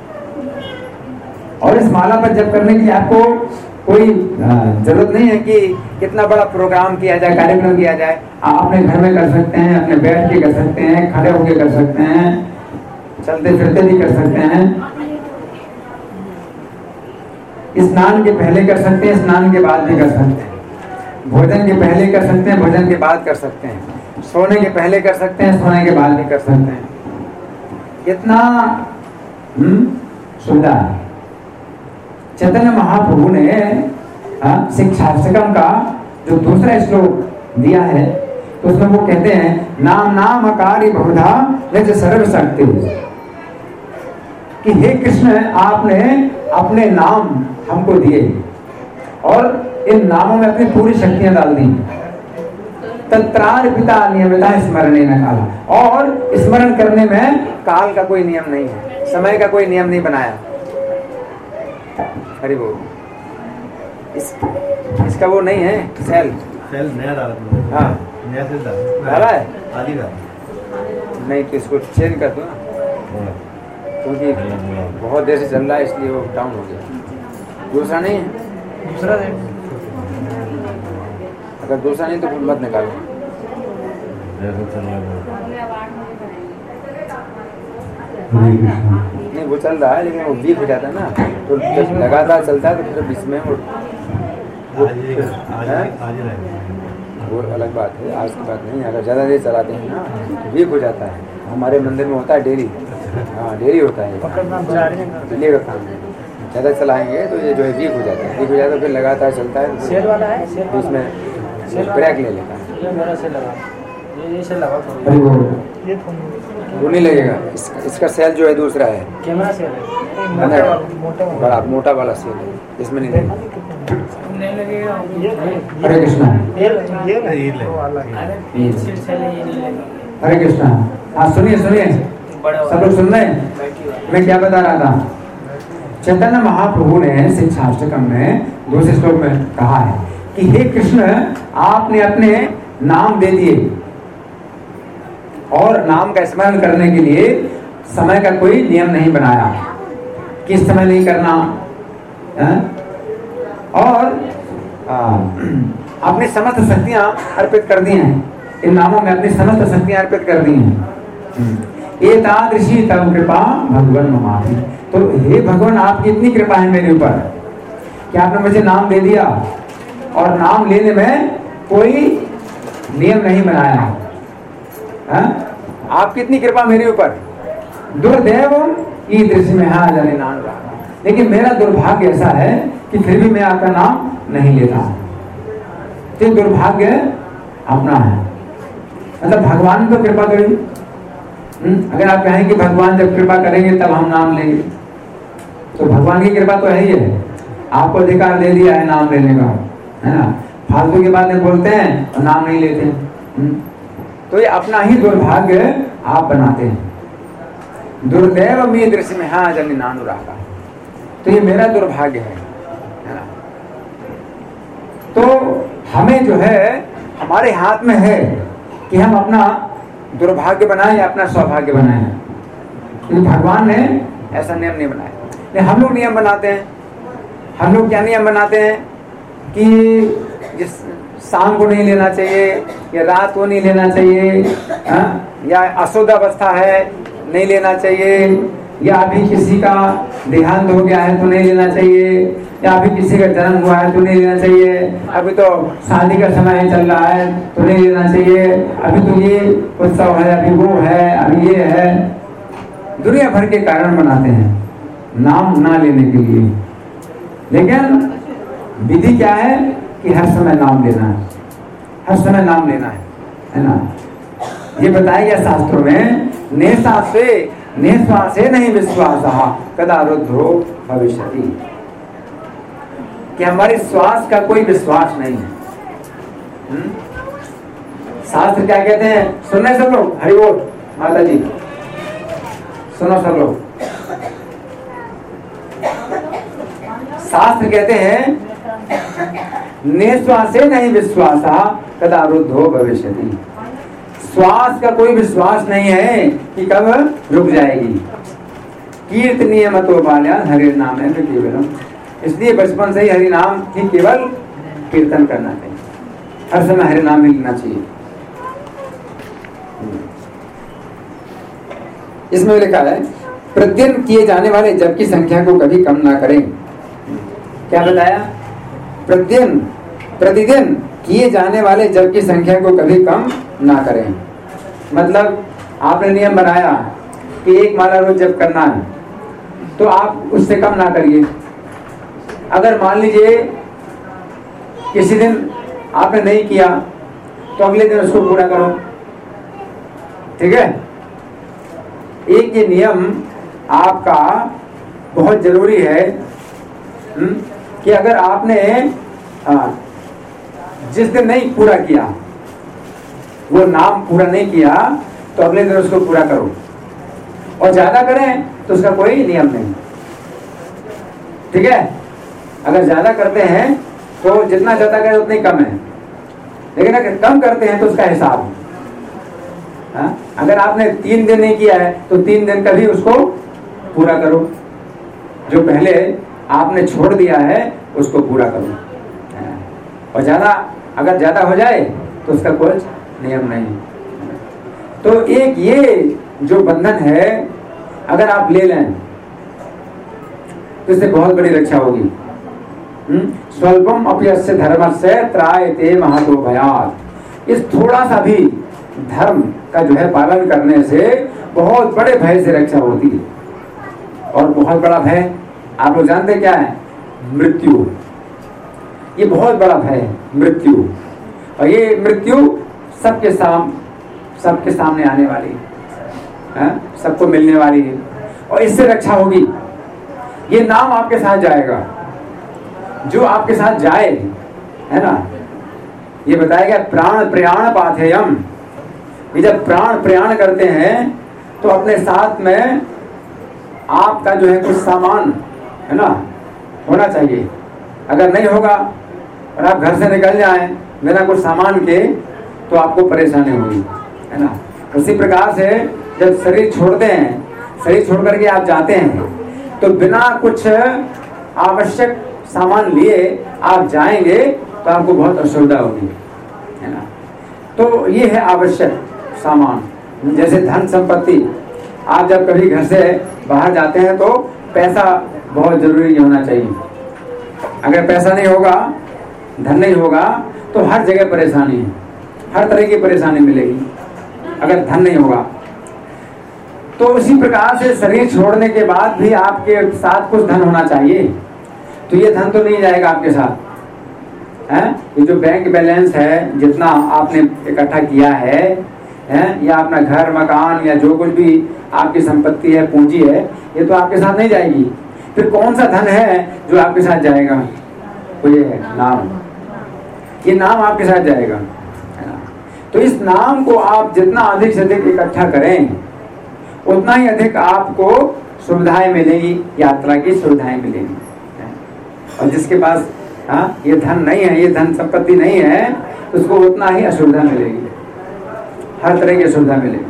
और इस माला पर जब करने की आपको कोई जरूरत नहीं है कि कितना बड़ा प्रोग्राम किया जाए, कार्यक्रम किया जाए। आप अपने घर में कर सकते हैं, अपने बैठ के कर सकते हैं, खड़े होके कर सकते हैं, चलते फिरते भी कर सकते हैं, स्नान के पहले कर सकते हैं, स्नान के बाद भी कर सकते हैं, भोजन के पहले कर सकते हैं, भोजन के बाद कर सकते हैं, सोने के पहले कर सकते हैं, सोने के बाद भी कर सकते हैं। कितना सुविधा है। चैतन्य महाप्रभु ने शिक्षाष्टकम का जो दूसरा श्लोक दिया है तो उसमें वो कहते हैं नाम नाम अकारी बहुधा निज सर्व शक्ति, कि हे कृष्ण आपने अपने नाम हमको दिए और इन नामों में अपनी पूरी शक्तियां डाल दी। तत्रार पिता नियमिता स्मरणे न काला, और स्मरण करने में काल का कोई नियम नहीं है, समय का कोई नियम नहीं बनाया। हरि बोल। इस, इसका वो नहीं है सेल सेल नया डाला, हाँ नया सेल डाला डाला है आदि डाला नहीं, तो इसको चेंज कर दो ना, क्योंकि बहुत देर से चल रहा है इसलिए वो डाउन हो गया। दूसरा नहीं है, दूसरा अगर दूसरा नहीं तो फिर मत निकालो। नहीं वो चल रहा है लेकिन वो वीक हो जाता है ना, तो जब लगातार चलता है तो फिर बीच में वो वो अलग बात है, आज की बात नहीं। अगर ज़्यादा देर चलाते हैं ना तो वीक हो जाता है। हमारे मंदिर में होता है डेली, हाँ डेली होता है, डेली का काम है। ज़्यादा चलाएंगे तो ये जो है वीक हो जाता है, वीक हो जाता है फिर लगातार चलता है तो सेल वाला है, सेल बीच में ब्रेक ले लेता है। ये मेरा सेल लगा, ये ये सेल लगा अरे वो वो नहीं लगेगा, इस, इसका सेल जो है दूसरा है, कैमरा सेल है, मोटा मोटा बड़ा मोटा वाला सेल है, इसमें नहीं लगेगा। नहीं लगेगा। हरे कृष्णा ये ये नहीं वाला हरे कृष्णा। हाँ सुनिए सुनिए सब लोग सुन रहे हैं, मैं क्या बता रहा था। चैतन्य महाप्रभु ने शिक्षाष्टकम में दूसरे श्लोक में कहा है कि हे कृष्ण आपने अपने नाम दे दिए और नाम का स्मरण करने के लिए समय का कोई नियम नहीं बनाया, किस समय नहीं करना है? और अपनी समस्त शक्तियां अर्पित कर दी हैं, इन नामों में अपनी समस्त शक्तियां अर्पित कर दी हैं। एतादृशी तव कृपा भगवान ममापि, तो हे भगवान आपकी इतनी कृपा है मेरे ऊपर कि आपने मुझे नाम दे दिया और नाम लेने में कोई नियम नहीं बनाया है। आपकी इतनी कृपा मेरे ऊपर। दुर्दैव ई दृश्य में हाँ जाने नाम रहा, लेकिन मेरा दुर्भाग्य ऐसा है कि फिर भी मैं आपका नाम नहीं लेता। तो दुर्भाग्य अपना है, मतलब भगवान तो कृपा करेंगे। अगर आप कहें कि भगवान जब कृपा करेंगे तब हम नाम लेंगे, तो भगवान की कृपा तो है ही है, आपको अधिकार दे दिया है नाम लेने का, है ना। फालतू की बातें बोलते हैं और नाम नहीं लेते हैं, तो ये अपना ही दुर्भाग्य आप बनाते हैं। दुर्दैव में दृश्य में हाँ जन नानुरागा, तो ये मेरा दुर्भाग्य है, है ना। तो हमें जो है हमारे हाथ में है कि हम अपना दुर्भाग्य बनाएं या अपना सौभाग्य बनाएं, लेकिन भगवान ने ऐसा नियम नहीं बनाया। लेकिन हम लोग नियम बनाते हैं। हम लोग क्या नियम बनाते हैं कि जिस शाम को नहीं लेना चाहिए या रात को नहीं लेना चाहिए, हा? या अशुद्ध अवस्था है नहीं लेना चाहिए, या अभी किसी का देहांत हो गया है तो नहीं लेना चाहिए, या अभी किसी का जन्म हुआ है तो नहीं लेना चाहिए, अभी तो शादी का समय चल रहा है तो नहीं लेना चाहिए, अभी तो ये उत्सव है, अभी वो है, अभी ये है। दुनिया भर के कारण बनाते हैं नाम ना लेने के लिए, लेकिन विधि क्या है कि हर समय नाम लेना है, हर समय नाम लेना है, है ना। ये बताया गया शास्त्रों में, नेशा से नेश्वासे नहीं विश्वास कदा रुद्धो भविष्यति, कि हमारे श्वास का कोई विश्वास नहीं है। हुँ? शास्त्र क्या कहते हैं, सुन रहे सब लोग, हरि बोल माता जी, सुनो सब लोग। शास्त्र कहते हैं निश्वासे नहीं विश्वास कदा रुद्धो भविष्यति, श्वास का कोई विश्वास नहीं है कि कब रुक जाएगी। कीर्तनीय मतो बाल्यान हरि नाम है केवलम, इसलिए बचपन से ही हरि नाम ही केवल कीर्तन करना चाहिए, हर समय हरि नाम ही लेना चाहिए। इसमें लिखा है प्रतिदिन किए जाने वाले जप की संख्या को कभी कम ना करें। क्या बताया, प्रतिदिन प्रतिदिन किए जाने वाले जप की संख्या को कभी कम ना करें। मतलब आपने नियम बनाया कि एक माला रोज जप करना है, तो आप उससे कम ना करिए। अगर मान लीजिए किसी दिन आपने नहीं किया तो अगले दिन उसको पूरा करो, ठीक है। एक ये नियम आपका बहुत जरूरी है हुँ? कि अगर आपने आ, जिस दिन नहीं पूरा किया, वो नाम पूरा नहीं किया, तो अगले दिन उसको पूरा करो, और ज्यादा करें तो उसका कोई नियम नहीं, ठीक है। अगर ज्यादा करते हैं तो जितना ज्यादा करें उतनी कम है, लेकिन अगर कम करते हैं तो उसका हिसाब है। हाँ? अगर आपने तीन दिन नहीं किया है तो तीन दिन का भी उसको पूरा करो, जो पहले आपने छोड़ दिया है उसको पूरा करो। और ज्यादा अगर ज्यादा हो जाए तो उसका कुछ नियम नहीं। तो एक ये जो बंधन है अगर आप ले लें तो इससे बहुत बड़ी रक्षा होगी। स्वल्पम अपयस्य धर्मस्य त्रायते महतो भयात्, इस थोड़ा सा भी धर्म का जो है पालन करने से बहुत बड़े भय से रक्षा होती है। और बहुत बड़ा भय आप लोग जानते क्या है, मृत्यु। ये बहुत बड़ा भय है मृत्यु, और ये मृत्यु सबके साम सबके सामने आने वाली है, सबको मिलने वाली है, और इससे रक्षा होगी। ये नाम आपके साथ जाएगा, जो आपके साथ जाए, है ना। ये बताया गया प्राण प्रयाण पाथेयम, ये जब प्राण प्रयाण करते हैं तो अपने साथ में आपका जो है कुछ सामान, है ना, होना चाहिए। अगर नहीं होगा और आप घर से निकल जाएं बिना कुछ सामान के तो आपको परेशानी होगी, है ना। उसी प्रकार से जब शरीर छोड़ते हैं, शरीर छोड़ करके आप जाते हैं तो बिना कुछ आवश्यक सामान लिए आप जाएंगे तो आपको बहुत असुविधा होगी, है ना। तो ये है आवश्यक सामान, जैसे धन संपत्ति। आप जब कभी घर से बाहर जाते हैं तो पैसा बहुत जरूरी होना चाहिए। अगर पैसा नहीं होगा, धन नहीं होगा, तो हर जगह परेशानी है, हर तरह की परेशानी मिलेगी अगर धन नहीं होगा। तो उसी प्रकार से शरीर छोड़ने के बाद भी आपके साथ कुछ धन होना चाहिए। तो ये धन तो नहीं जाएगा आपके साथ, है? ये जो बैंक बैलेंस है, जितना आपने इकट्ठा किया है, है या अपना घर मकान या जो कुछ भी आपकी संपत्ति है, पूंजी है, ये तो आपके साथ नहीं जाएगी। फिर कौन सा धन है जो आपके साथ जाएगा? तो ये है नाम, ये नाम आपके साथ जाएगा, है ना। तो इस नाम को आप जितना अधिक से अधिक इकट्ठा करें उतना ही अधिक आपको सुविधाएं मिलेगी, यात्रा की सुविधाएं मिलेगी। और जिसके पास हाँ ये धन नहीं है, ये धन संपत्ति नहीं है, तो उसको उतना ही असुविधा मिलेगी, हर तरह की सुविधा मिलेगी।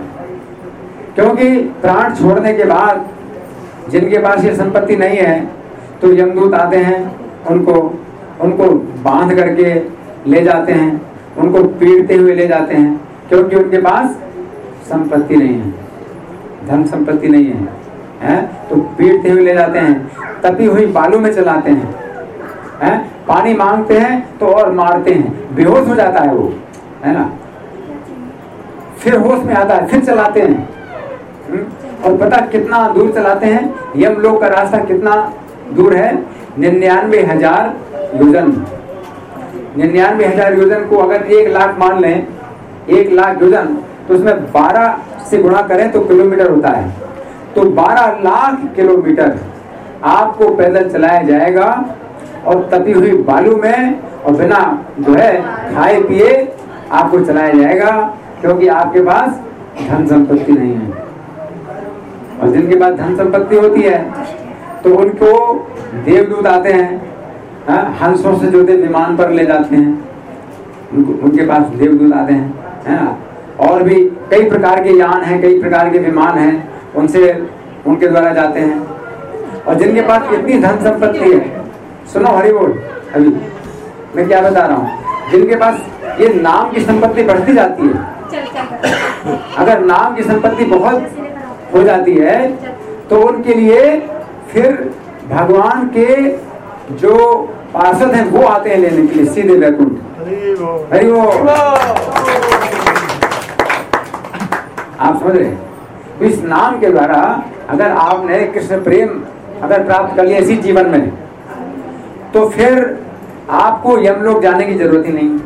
क्योंकि प्राण छोड़ने के बाद जिनके पास ये संपत्ति नहीं है तो यमदूत आते हैं, उनको उनको बांध करके ले जाते हैं, उनको पीड़ते हुए ले जाते हैं, क्योंकि उनके पास संपत्ति नहीं है, धन संपत्ति नहीं है, हैं? तो पीड़ते हुए ले जाते हैं, तपी हुई बालू में चलाते हैं, हैं? पानी मांगते हैं तो और मारते हैं, बेहोश हो जाता है वो, है ना। फिर होश में आता है, फिर चलाते हैं, और पता कितना दूर चलाते हैं, यमलोक का रास्ता कितना दूर है, निन्यानवे हजार योजन। निन्यानवे हजार योजन को अगर एक लाख मान लें, एक लाख योजन, तो उसमें बारह से गुणा करें तो किलोमीटर होता है। तो बारह लाख किलोमीटर आपको पैदल चलाया जाएगा और तपी हुई बालू में और बिना जो है खाए पिए आपको चलाया जाएगा, क्योंकि आपके पास धन संपत्ति नहीं है। और जिनके पास धन संपत्ति होती है तो उनको देवदूत आते हैं, हाँ, हंसों से जोते विमान पर ले जाते हैं, उनको उनके पास देवदूत आते हैं, है ना। और भी कई प्रकार के यान हैं, कई प्रकार के विमान हैं, उनसे उनके द्वारा जाते हैं। और जिनके पास इतनी धन संपत्ति है, सुनो हरि बोल, अभी मैं क्या बता रहा हूँ, जिनके पास ये नाम की संपत्ति बढ़ती जाती है, अगर नाम की संपत्ति बहुत हो जाती है तो उनके लिए फिर भगवान के जो पार्षद हैं वो आते हैं लेने के लिए सीधे वैकुंठ। हरि बोल। आप समझ रहे? इस नाम के द्वारा अगर आपने कृष्ण प्रेम अगर प्राप्त कर लिया इसी जीवन में, तो फिर आपको यमलोक जाने की जरूरत ही नहीं,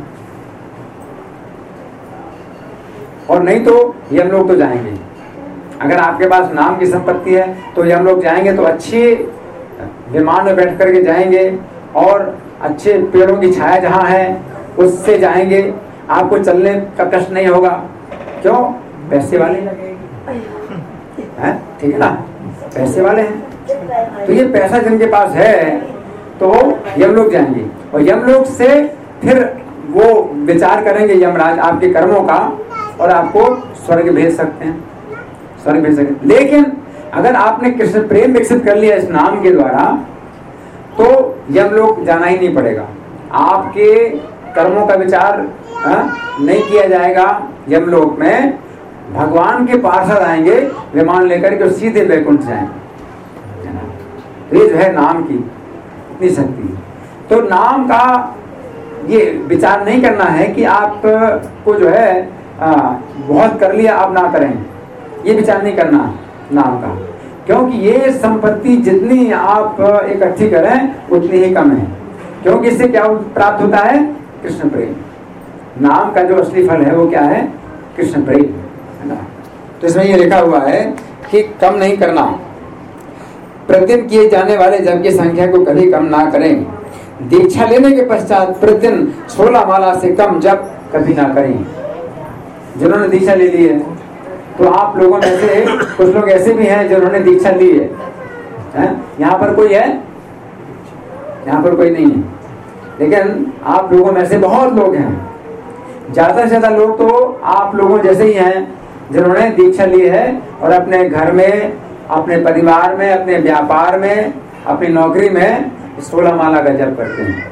और नहीं तो यमलोक तो जाएंगे। अगर आपके पास नाम की संपत्ति है तो यमलोक जाएंगे, तो अच्छे विमान में बैठ करके जाएंगे और अच्छे पेड़ों की छाया जहाँ है उससे जाएंगे, आपको चलने का कष्ट नहीं होगा। क्यों? पैसे वाले हैं, ठीक है ना, पैसे वाले हैं। तो ये पैसा जिनके पास है तो यमलोक जाएंगे, और यमलोक से फिर वो विचार करेंगे यमराज आपके कर्मों का, और आपको स्वर्ग भेज सकते हैं, स्वर्ग भेज सकते हैं। लेकिन अगर आपने कृष्ण प्रेम विकसित कर लिया इस नाम के द्वारा, तो यमलोक जाना ही नहीं पड़ेगा। आपके कर्मों का विचार हा? नहीं किया जाएगा यमलोक में। भगवान के पार्षद आएंगे विमान लेकर के, सीधे वैकुंठ जाएंगे। ये जो है नाम की इतनी शक्ति। तो नाम का ये विचार नहीं करना है कि आपको जो है आ, बहुत कर लिया आप ना करें, ये विचार नहीं करना नाम का, क्योंकि ये संपत्ति जितनी आप इकट्ठी करें उतनी ही कम है। क्योंकि इससे क्या प्राप्त होता है? कृष्ण प्रेम। नाम का जो असली फल है वो क्या है? कृष्ण प्रेम, है ना। तो इसमें ये लिखा हुआ है कि कम नहीं करना, प्रतिदिन किए जाने वाले जप की संख्या को कभी कम ना करें। दीक्षा लेने के पश्चात प्रतिदिन सोलह माला से कम जप कभी ना करें। जिन्होंने दीक्षा ले ली है, तो आप लोगों में से कुछ लोग ऐसे भी हैं जिन्होंने दीक्षा ली है, हैं? यहाँ पर कोई है? यहाँ पर कोई नहीं है, लेकिन आप लोगों में से बहुत लोग हैं, ज्यादा से ज्यादा लोग तो आप लोगों जैसे ही हैं जिन्होंने दीक्षा ली है और अपने घर में, अपने परिवार में, अपने व्यापार में, अपनी नौकरी में सोलह माला का जप करते हैं।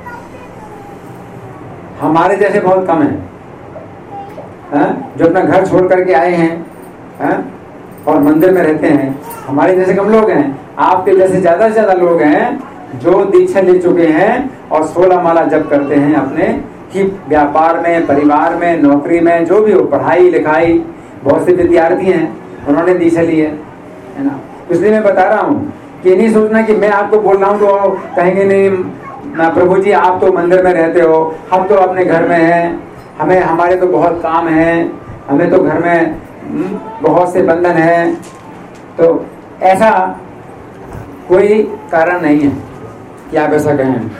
हमारे जैसे बहुत कम हैं, हैं? जो अपना घर छोड़ करके आए हैं, हैं? और मंदिर में रहते हैं, हमारे जैसे कम लोग हैं। आपके जैसे ज्यादा से ज्यादा लोग हैं जो दीक्षा ले चुके हैं और सोलह माला जप करते हैं अपने ही व्यापार में, परिवार में, नौकरी में, जो भी हो, पढ़ाई लिखाई। बहुत से विद्यार्थी हैं उन्होंने दीक्षा ली है, है ना। इसलिए मैं बता रहा हूँ कि नहीं सोचना कि मैं आपको बोल रहा हूँ तो कहेंगे नहीं ना प्रभु जी आप तो मंदिर में रहते हो, हम तो अपने घर में हैं, हमें हमारे तो बहुत काम हैं, हमें तो घर में बहुत से बंधन हैं। तो ऐसा कोई कारण नहीं है कि आप ऐसा कहें।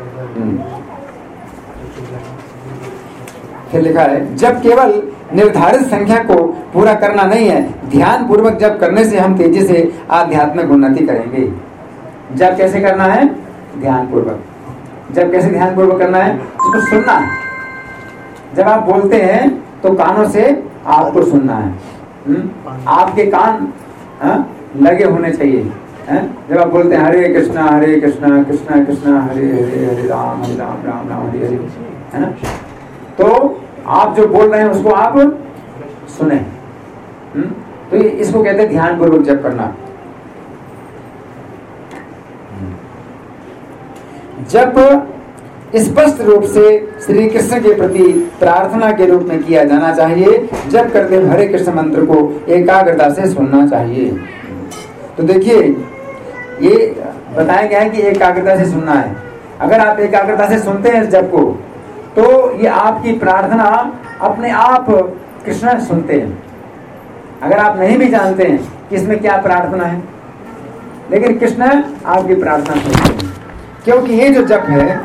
फिर लिखा है, जब केवल निर्धारित संख्या को पूरा करना नहीं है, ध्यान पूर्वक जब करने से हम तेजी से आध्यात्मिक उन्नति करेंगे। जब कैसे करना है? ध्यान पूर्वक। जब कैसे ध्यान पूर्वक करना है? उसको सुनना है। जब आप बोलते हैं तो कानों से आपको सुनना है, हुँ? आपके कान हा? लगे होने चाहिए। है? जब आप बोलते हैं हरे कृष्णा हरे कृष्णा कृष्णा कृष्णा हरे हरे हरे राम हरे राम राम राम हरे हरे, है ना, तो आप जो बोल रहे हैं उसको आप सुने। हुँ? तो इसको कहते हैं ध्यान पूर्वक जप करना। जप स्पष्ट रूप से श्री कृष्ण के प्रति प्रार्थना के रूप में किया जाना चाहिए। जप करते हरे कृष्ण मंत्र को एकाग्रता से सुनना चाहिए। तो देखिए ये बताया गया है कि एकाग्रता से सुनना है। अगर आप एकाग्रता से सुनते हैं इस जप को तो ये आपकी प्रार्थना अपने आप कृष्ण सुनते हैं। अगर आप नहीं भी जानते हैं कि इसमें क्या प्रार्थना है, लेकिन कृष्ण आपकी प्रार्थना सुनते हैं। क्योंकि ये जो जप है,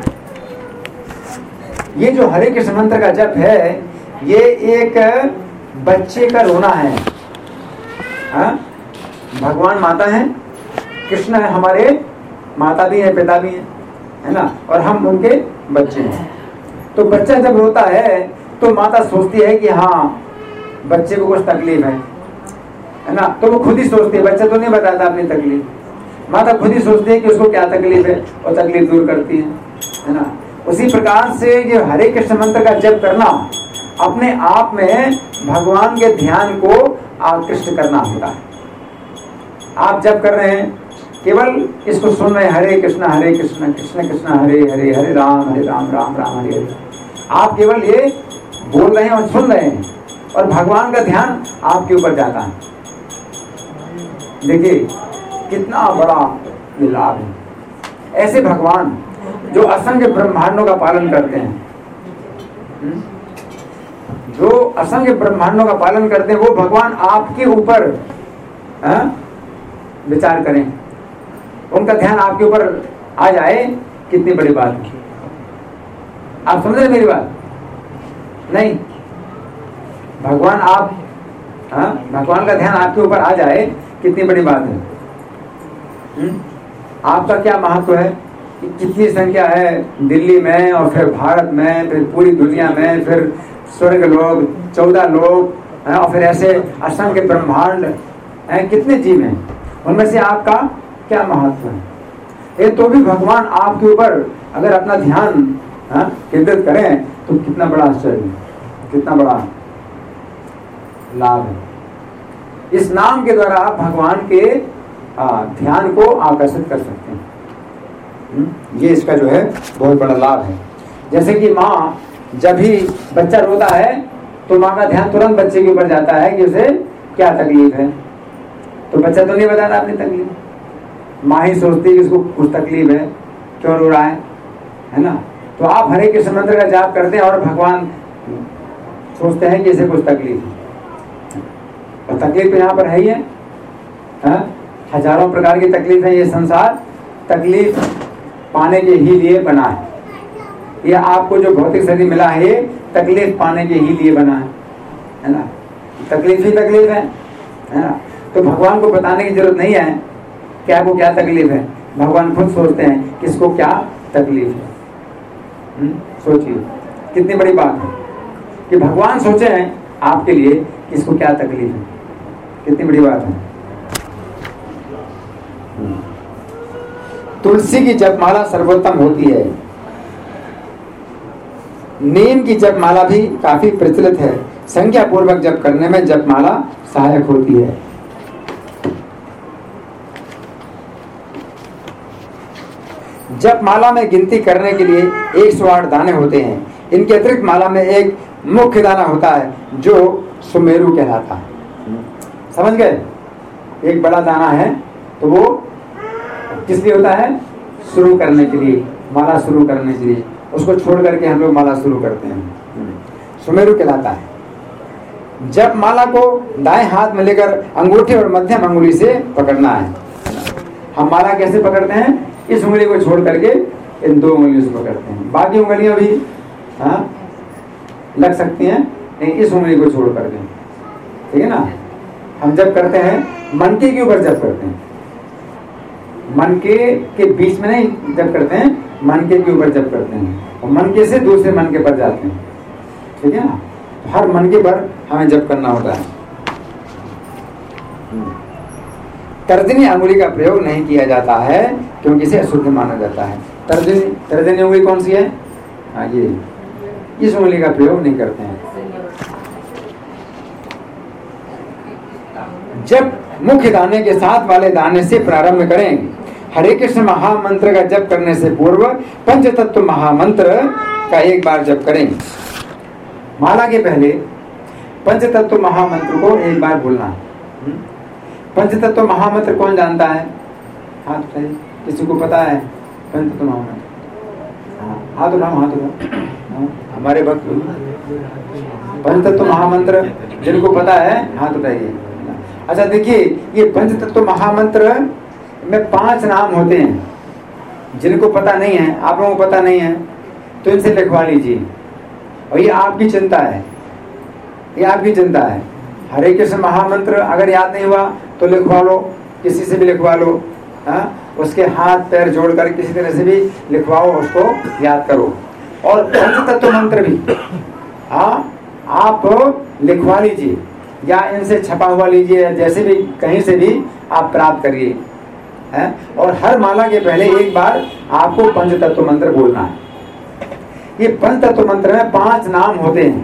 ये जो हरे कृष्ण मंत्र का जप है, ये एक बच्चे का रोना है। हा? भगवान माता है, कृष्ण है, हमारे माता भी है, पिता भी है, है ना, और हम उनके बच्चे हैं। तो बच्चा जब रोता है तो माता सोचती है कि हाँ बच्चे को कुछ तकलीफ है, है ना, तो वो खुद ही सोचती है, बच्चा तो नहीं बताता अपनी तकलीफ, माता खुद ही सोचती है कि उसको क्या तकलीफ है और तकलीफ दूर करती है, है ना। उसी प्रकार से ये हरे कृष्ण मंत्र का जप करना अपने आप में भगवान के ध्यान को आकृष्ट करना होता है। आप जप कर रहे हैं, केवल इसको सुन रहे हैं, हरे कृष्ण हरे कृष्ण कृष्ण कृष्ण हरे हरे हरे राम हरे राम राम राम हरे हरे। आप केवल ये बोल रहे हैं और सुन रहे हैं और भगवान का ध्यान आपके ऊपर जाता है। देखिए कितना बड़ा ये लाभ है। ऐसे भगवान जो असंख्य ब्रह्मांडों का पालन करते हैं, जो असंख्य ब्रह्मांडों का पालन करते हैं, वो भगवान आपके ऊपर विचार करें, उनका ध्यान आपके ऊपर आ जाए, कितनी बड़ी बात है। आप समझ रहे मेरी बात? नहीं, भगवान आप हा? भगवान का ध्यान आपके ऊपर आ जाए, कितनी बड़ी बात है। हुँ? आपका क्या महत्व है, कितनी संख्या है दिल्ली में और फिर भारत में, फिर पूरी दुनिया में, फिर स्वर्ग लोग चौदह लोग है, और फिर ऐसे असंख्य ब्रह्मांड है, कितने जीव हैं, उनमें से आपका क्या महत्व है। ये तो भी भगवान आपके ऊपर अगर अपना ध्यान केंद्रित करें तो कितना बड़ा आश्चर्य, कितना बड़ा लाभ है। इस नाम के द्वारा आप भगवान के ध्यान को आकर्षित कर सकते हैं। ये इसका जो है बहुत बड़ा लाभ है। जैसे कि माँ जब भी बच्चा रोता है तो माँ का ध्यान तुरंत बच्चे के ऊपर जाता है कि उसे क्या तकलीफ है, तो बच्चा तो नहीं बताता अपनी तकलीफ, माँ ही सोचती है कि उसको कुछ तकलीफ है, क्यों रो रहा है, है ना। तो आप हरे कृष्ण मंत्र का जाप करते हैं और भगवान सोचते हैं कि इसे कुछ तकलीफ है, और तकलीफ यहाँ पर है ही है, है? हजारों प्रकार की तकलीफ है। ये संसार तकलीफ पाने के ही लिए बना है। ये आपको जो भौतिक शरीर मिला है ये तकलीफ पाने के ही लिए बना है, है ना। तकलीफ ही तकलीफ है, है ना। तो भगवान को बताने की जरूरत नहीं है कि आपको क्या तकलीफ है, भगवान खुद सोचते हैं किसको क्या तकलीफ है। सोचिए कितनी बड़ी बात है कि भगवान सोचे हैं आपके लिए किसको क्या तकलीफ है, कितनी बड़ी बात है। तुलसी की जपमाला सर्वोत्तम होती है। नीम की जपमाला भी काफी प्रचलित है। संख्या पूर्वक जप करने में जपमाला सहायक होती है। जपमाला में गिनती करने के लिए एक सौ आठ दाने होते हैं। इनके अतिरिक्त माला में एक मुख्य दाना होता है जो सुमेरु कहलाता है। समझ गए? एक बड़ा दाना है तो वो किस लिए होता है? शुरू करने के लिए, माला शुरू करने के लिए। उसको छोड़ करके हम लोग माला शुरू करते हैं, सुमेरु कहलाता है। जब माला को दाएं हाथ में लेकर अंगूठे और मध्यम अंगुली से पकड़ना है। हम माला कैसे पकड़ते हैं? इस उंगली को छोड़ करके इन दो उंगलियों से पकड़ते हैं। बाकी उंगलियां भी हाँ लग सकती हैं, लेकिन इस उंगली को छोड़ करके, ठीक है ना। हम जब करते हैं मनके के ऊपर जब करते हैं, मनके के बीच में नहीं जब करते हैं, मनके के ऊपर जब करते हैं और मनके से दूसरे मनके पर जाते हैं, ठीक है ना। हर मनके पर हमें जप करना होता है। तर्जनी अंगुली का प्रयोग नहीं किया जाता है क्योंकि इसे अशुद्ध माना जाता है। तर्जनी तर्जनी अंगुली कौन सी है? हाँ ये, इस उंगली का प्रयोग नहीं करते हैं। जब मुख्य दाने के साथ वाले दाने से प्रारंभ करें। हरे कृष्ण महामंत्र का जप करने से पूर्व पंच तत्व महामंत्र का एक बार जप करें। माला के पहले पंच तत्व महामंत्र को एक बार बोलना। पंचतत्व महामंत्र कौन जानता है? हाथ उठाइए, किसी को पता है पंचतत्व महामंत्र? हाँ, हाथ उठाओ, हाथ उठाओ। हाँ, हमारे भक्त पंचतत्व महामंत्र जिनको पता है हाथ उठाइए। अच्छा देखिए, ये पंचतत्व महामंत्र में पांच नाम होते हैं। जिनको पता नहीं है, आप लोगों को पता नहीं है, तो इनसे लिखवा लीजिए। और ये आपकी चिंता है, ये आपकी चिंता है। हरे कृष्ण महामंत्र अगर याद नहीं हुआ तो लिखवा लो, किसी से भी लिखवा लो। हाँ, उसके हाथ पैर जोड़कर किसी तरह से भी लिखवाओ, उसको याद करो। और पंचतत्व मंत्र भी हाँ आप लिखवा लीजिए, या इनसे छपा हुआ लीजिए, या जैसे भी कहीं से भी आप प्राप्त करिए। है? और हर माला के पहले एक बार आपको पंचतत्व मंत्र बोलना है। ये पंचतत्व मंत्र में पांच नाम होते हैं।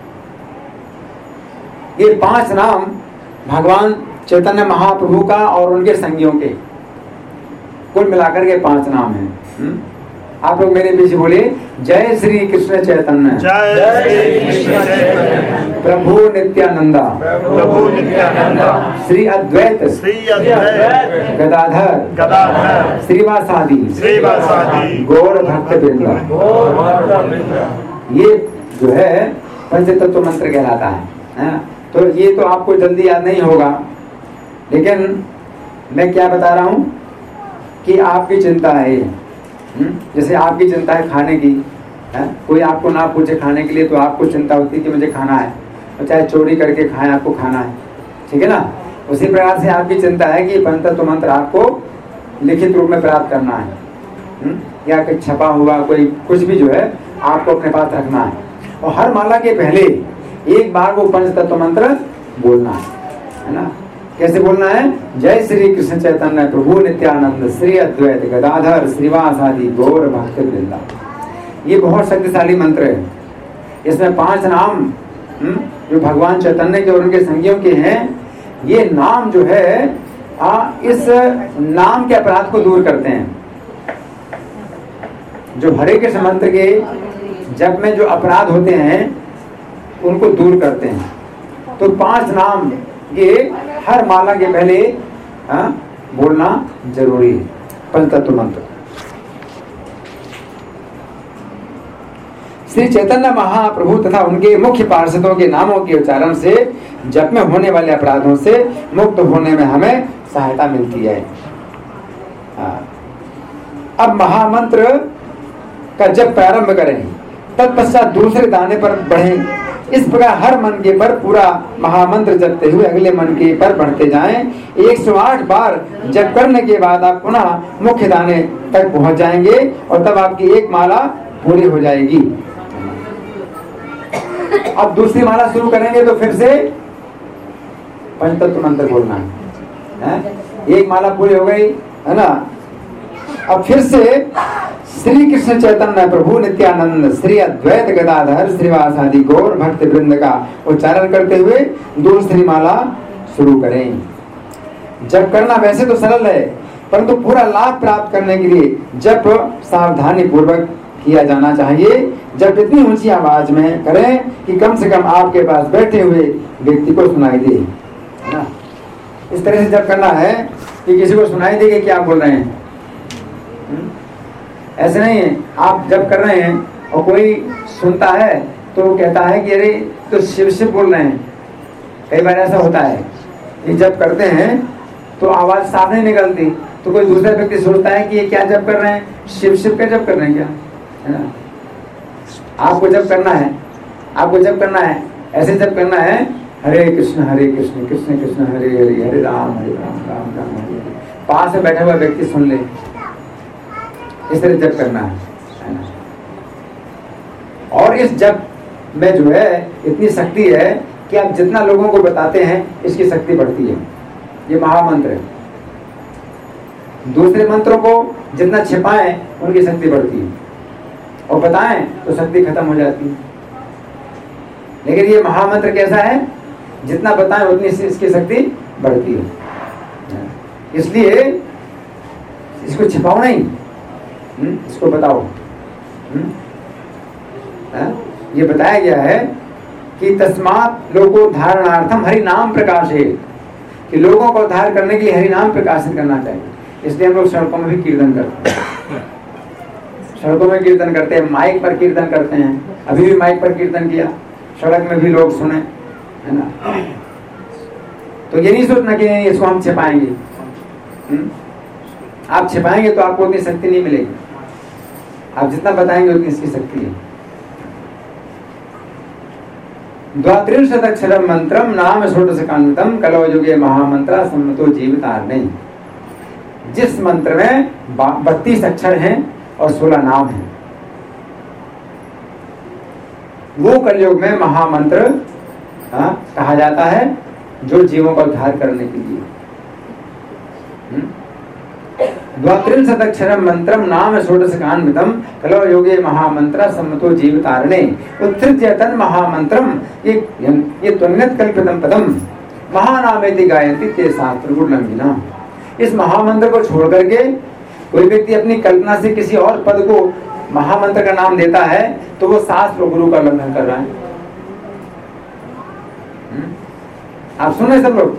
ये पांच नाम भगवान चैतन्य महाप्रभु का और उनके संगियों के, कुल मिलाकर के पांच नाम हैं। हुँ? आप लोग मेरे पीछे बोले, जय श्री कृष्ण चैतन्य, जय श्री कृष्ण चैतन्य, प्रभु नित्यानंदा, प्रभु नित्यानंदा, श्री अद्वैत, श्री अद्वैत, गदाधर, गदाधर, श्रीवासादि, श्रीवासादि, गौर भक्त वृंदा। ये जो है पंचतत्व मंत्र कहलाता है, है? तो ये तो आपको जल्दी याद नहीं होगा, लेकिन मैं क्या बता रहा हूँ कि आपकी चिंता है। हुँ? जैसे आपकी चिंता है खाने की, है? कोई आपको ना पूछे खाने के लिए तो आपको चिंता होती है कि मुझे खाना है, और चाहे चोरी करके खाएं, आपको खाना है, ठीक है ना। उसी प्रकार से आपकी चिंता है कि पंचतत्व मंत्र आपको लिखित रूप में प्राप्त करना है, हुँ? या कोई छपा हुआ कोई कुछ भी जो है आपको अपने पास रखना है। और हर माला के पहले एक बार वो पंचतत्व मंत्र बोलना है, है ना। कैसे बोलना है? जय श्री कृष्ण चैतन्य, प्रभु नित्यानंद, श्री अद्वैत, गदाधर, श्रीवासादि, गौर भक्त वृंदा। ये बहुत शक्तिशाली मंत्र है। इसमें पांच नाम हुँ? जो भगवान चैतन्य के और उनके संगियों के हैं, ये नाम जो है आ, इस नाम के अपराध को दूर करते हैं। जो हरे कृष्ण मंत्र के जप में जो अपराध होते हैं उनको दूर करते हैं। तो पांच नाम ये हर माला के पहले आ, बोलना जरूरी है, पंचतत्व मंत्र। श्री चैतन्य महाप्रभु तथा उनके मुख्य पार्षदों के नामों के उच्चारण से जप में होने वाले अपराधों से मुक्त होने में हमें सहायता मिलती है। अब महामंत्र का जब प्रारंभ करें, तत्पश्चात दूसरे दाने पर बढ़ें। इस प्रकार हर मन के पर पूरा महामंत्र जपते हुए अगले मन के पर बढ़ते जाएं। एक सौ आठ बार जप करने के बाद आप पुनः मुख्य दाने तक पहुंच जाएंगे और तब आपकी एक माला पूरी हो जाएगी। अब दूसरी माला शुरू करेंगे तो फिर से पंचतत्व मंत्र बोलना है, है? एक माला पूरी हो गई, है ना। अब फिर से श्री कृष्ण चैतन्य, प्रभु नित्यानंद, श्री अद्वैत, गदाधर, श्रीवासादि, गौर भक्त वृंद का उच्चारण करते हुए दूसरी माला शुरू करें। जप करना वैसे तो सरल है, परंतु पूरा लाभ प्राप्त करने के लिए जप सावधानी पूर्वक किया जाना चाहिए। जब इतनी ऊंची आवाज में करें कि कम से कम आपके पास बैठे हुए व्यक्ति को सुनाई दे, है ना। इस तरह से जब करना है कि किसी को सुनाई देगा कि आप बोल रहे हैं। ऐसे नहीं है, आप जब कर रहे हैं और कोई सुनता है तो वो कहता है कि अरे तो शिव शिव बोल रहे हैं। कई बार ऐसा होता है कि जब करते हैं तो आवाज साफ नहीं निकलती, तो कोई दूसरा व्यक्ति सोचता है कि ये क्या जब कर रहे हैं, शिव शिव का जब कर रहे हैं क्या, है ना। आपको जब करना है, आपको जब करना है, ऐसे जब करना है, हरे कृष्ण हरे कृष्ण कृष्ण कृष्ण हरे हरे, हरे राम हरे राम राम राम हरे हरे। पास में बैठा हुआ व्यक्ति सुन ले, इस तरह जप करना है ना। और इस जप में जो है इतनी शक्ति है कि आप जितना लोगों को बताते हैं इसकी शक्ति बढ़ती है। ये महामंत्र है। दूसरे मंत्रों को जितना छिपाएं उनकी शक्ति बढ़ती है, और बताएं तो शक्ति खत्म हो जाती है। लेकिन ये महामंत्र कैसा है, जितना बताएं उतनी इसकी शक्ति बढ़ती है। इसलिए इसको छिपाओ नहीं, हुँ? इसको बताओ। ये बताया गया है कि तस्मात् लोको धारणार्थम हरि नाम प्रकाशे, कि लोगों को उद्धार करने के लिए हरि नाम प्रकाशित करना चाहिए। इसलिए हम लोग सड़कों में भी कीर्तन करते हैं, सड़कों में कीर्तन करते हैं, माइक पर कीर्तन करते हैं। अभी भी माइक पर कीर्तन किया, सड़क में भी लोग सुने, है ना। तो ये नहीं सोचना कि नहीं इसको हम छिपाएंगे। हुँ? आप छिपाएंगे तो आपको उतनी शक्ति नहीं मिलेगी, आप जितना बताएंगे उतनी इसकी शक्ति है। द्वात्रिंशत् अक्षरम मंत्रम नाम षोडशकान्वितम कलौ युगे महामंत्र सम्मतो जीवितारणे। जिस मंत्र में बत्तीस अक्षर हैं और सोलह नाम हैं, वो कलयुग में महामंत्र हाँ, कहा जाता है, जो जीवों का उद्धार करने के लिए। द्वात्रिंशत् अक्षरम मंत्रम नाम षोडशकान्वितम कलौ योगे महामंत्र सम्मतो जीवितारणे उत्सृज्यतन महामंत्रम। ये ये त्वन्यत कल्पितम पदम महानामेति गायन्ति ते शास्त्र गुणलंघिना। इस महामंत्र को छोड़ करके कोई व्यक्ति अपनी कल्पना से किसी और पद को महामंत्र का नाम देता है तो वो शास्त्र गुरु का उल्लंघन कर रहा है। आप सुन रहे सब लोग?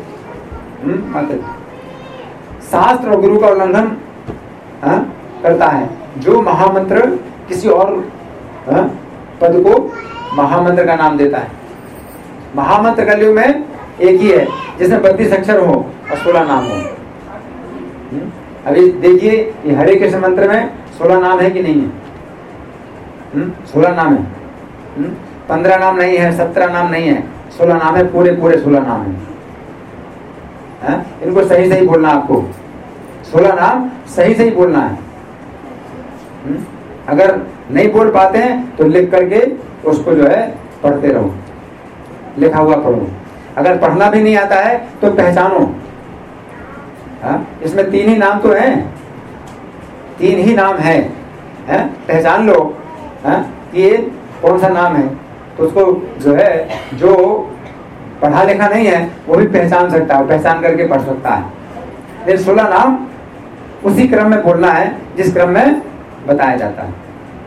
शास्त्र और गुरु का उल्लंघन करता है जो महामंत्र किसी और हा? पद को महामंत्र का नाम देता है। महामंत्र कलयुग में एक ही है जिसमें बत्तीस अक्षर हो और सोलह नाम हो। अभी देखिए ये हरे कृष्ण मंत्र में सोलह नाम है कि नहीं है? सोलह नाम है, पंद्रह नाम नहीं है, सत्रह नाम नहीं है, सोलह नाम है, पूरे पूरे सोलह नाम है। हा? इनको सही सही बोलना, आपको सोलह नाम सही सही बोलना है। हुँ? अगर नहीं बोल पाते हैं तो लिख करके उसको जो है पढ़ते रहो, लिखा हुआ पढ़ो। अगर पढ़ना भी नहीं आता है तो पहचानो। हा? इसमें तीन ही नाम तो हैं, तीन ही नाम है, है? पहचान लो हा? कि ये कौन सा नाम है, तो उसको जो है जो पढ़ा लिखा नहीं है वो भी पहचान सकता है, पहचान करके पढ़ सकता है। लेकिन सोलह नाम उसी क्रम में बोलना है जिस क्रम में बताया जाता है।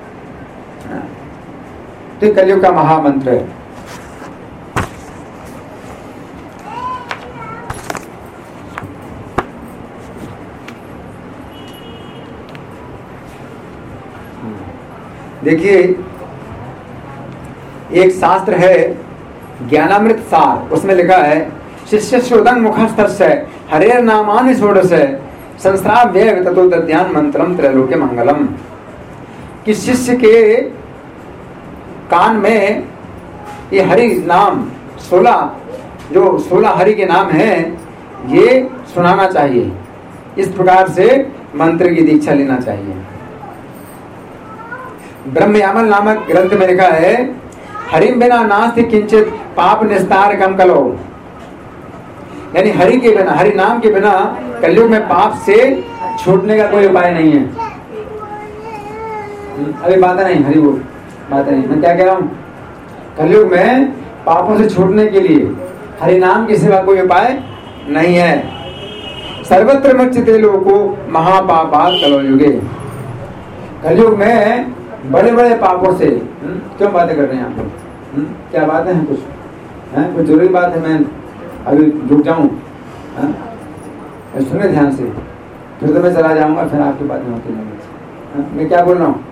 तो कलयुग का महामंत्र है। देखिए एक शास्त्र है ज्ञानामृत सार, उसमें लिखा है शिष्य शोधन मुखस्तस्य हरेर नामानि षोडश संस्राव्य ततो दध्यान मंत्रम त्रैलोक्य मंगलम। कि शिष्य के कान में ये हरि नाम सोलह, जो सोलह हरि के नाम हैं, ये सुनाना चाहिए। इस प्रकार से मंत्र की दीक्षा लेना चाहिए। ब्रह्मयामल नामक ग्रंथ में लिखा है हरिम बिना नास्ति किंचित पाप निस्तार कम कलो। यानी हरि के बिना, हरि नाम के बिना कलयुग में पाप से छूटने का कोई उपाय नहीं है। अभी बात नहीं, हरि बोल, बात नहीं, मैं क्या कह रहा हूँ, कलयुग में पापों से छूटने के लिए हरि नाम के सिवा कोई उपाय नहीं है। सर्वत्र मुच्यते लोको महापापात् कलौ युगे। कलयुग में बड़े बड़े पापों से, हुँ? क्यों बातें कर रहे हैं आप लोग? क्या बातें हैं? कुछ है, कुछ जरूरी बात है, मैं अभी रुक जाऊं, सुने ध्यान से, फिर तो मैं चला जाऊंगा, फिर आपकी बातें होती नहीं। मैं क्या बोल रहा हूँ?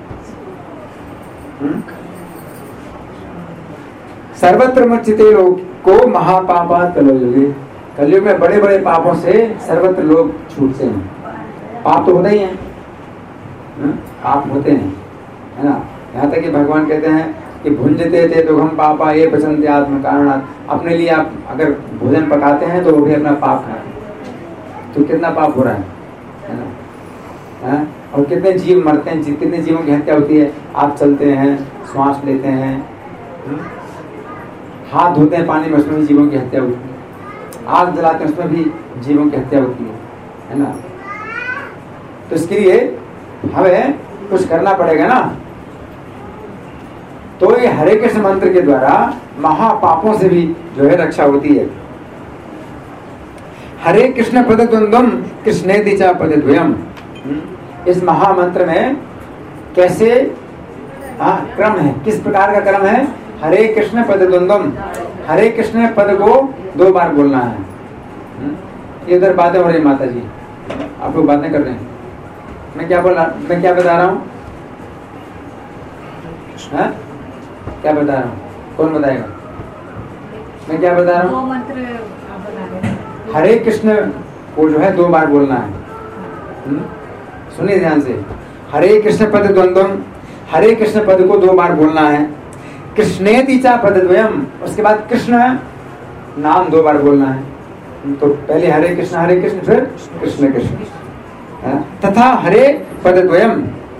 सर्वत्र मुच्यते लोको महापापात् कलौ युगे। कलयुग में बड़े बड़े पापों से सर्वत्र लोग छूटते हैं। पाप तो होते ही हैं, पाप होते हैं, है ना। यहाँ तक कि भगवान कहते हैं कि भुंजते थे तो हम पापा ये पसंद आत्म कारणात्। अपने लिए आप अगर भोजन पकाते हैं तो वो भी अपना पाप है। तो कितना पाप हो रहा है, है ना। है? और कितने जीव मरते हैं, कितने जीवों की हत्या होती है। आप चलते हैं, श्वास लेते हैं, हाथ धोते हैं पानी में, उसमें भी जीवों की हत्या होती है। आग जलाते हैं, उसमें भी जीवों की हत्या होती है, है ना। तो इसके लिए हमें कुछ करना पड़ेगा ना। तो ये हरे कृष्ण मंत्र के द्वारा महापापों से भी जो है रक्षा होती है। हरे कृष्ण पद द्वंद्वम कृष्णेति च पद द्वयम। इस महामंत्र में कैसे हाँ क्रम है, किस प्रकार का क्रम है? हरे कृष्ण पद द्वंद्वम, हरे कृष्ण पद को दो बार बोलना है। ये उधर बातें हो रही माता जी, आप लोग बातें कर रहे हैं, मैं क्या बोल रहा मैं क्या बता रहा हूँ? हाँ? क्या बता रहा हूँ? कौन बताएगा? मैं क्या बता रहा हूँ? हरे कृष्ण को जो है दो बार बोलना है। हुँ? सुनिए ध्यान से, हरे कृष्ण पद द्वंद्वम, हरे कृष्ण पद को दो बार बोलना है। कृष्णेति च पदद्वयम, उसके बाद कृष्ण नाम दो बार बोलना है। तो पहले हरे कृष्ण हरे कृष्ण, फिर कृष्ण कृष्ण, तथा हरे पदद्वयम,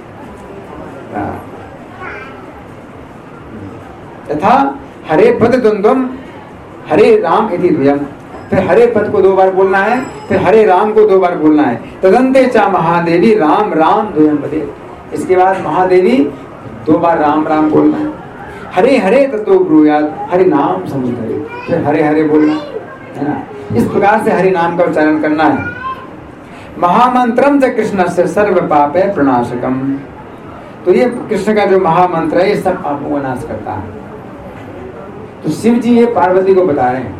तथा हरे पद द्वंद्वम हरे राम इति द्वयम, फिर हरे पद को दो बार बोलना है, फिर हरे राम को दो बार बोलना है। तदंते चा महादेवी राम राम द्वयम पदे, इसके बाद महादेवी दो बार राम राम बोलना है। हरे हरे तत्व ब्रूयात, हरि नाम समुद्धरे, फिर हरे हरे बोलना है ना। इस प्रकार से हरि नाम का उच्चारण करना है। महामंत्रम च कृष्ण से सर्व पापे प्रणाशकम, तो ये कृष्ण का जो महामंत्र है ये सब पापों को नाश करता है। तो शिव जी ये पार्वती को बता रहे हैं।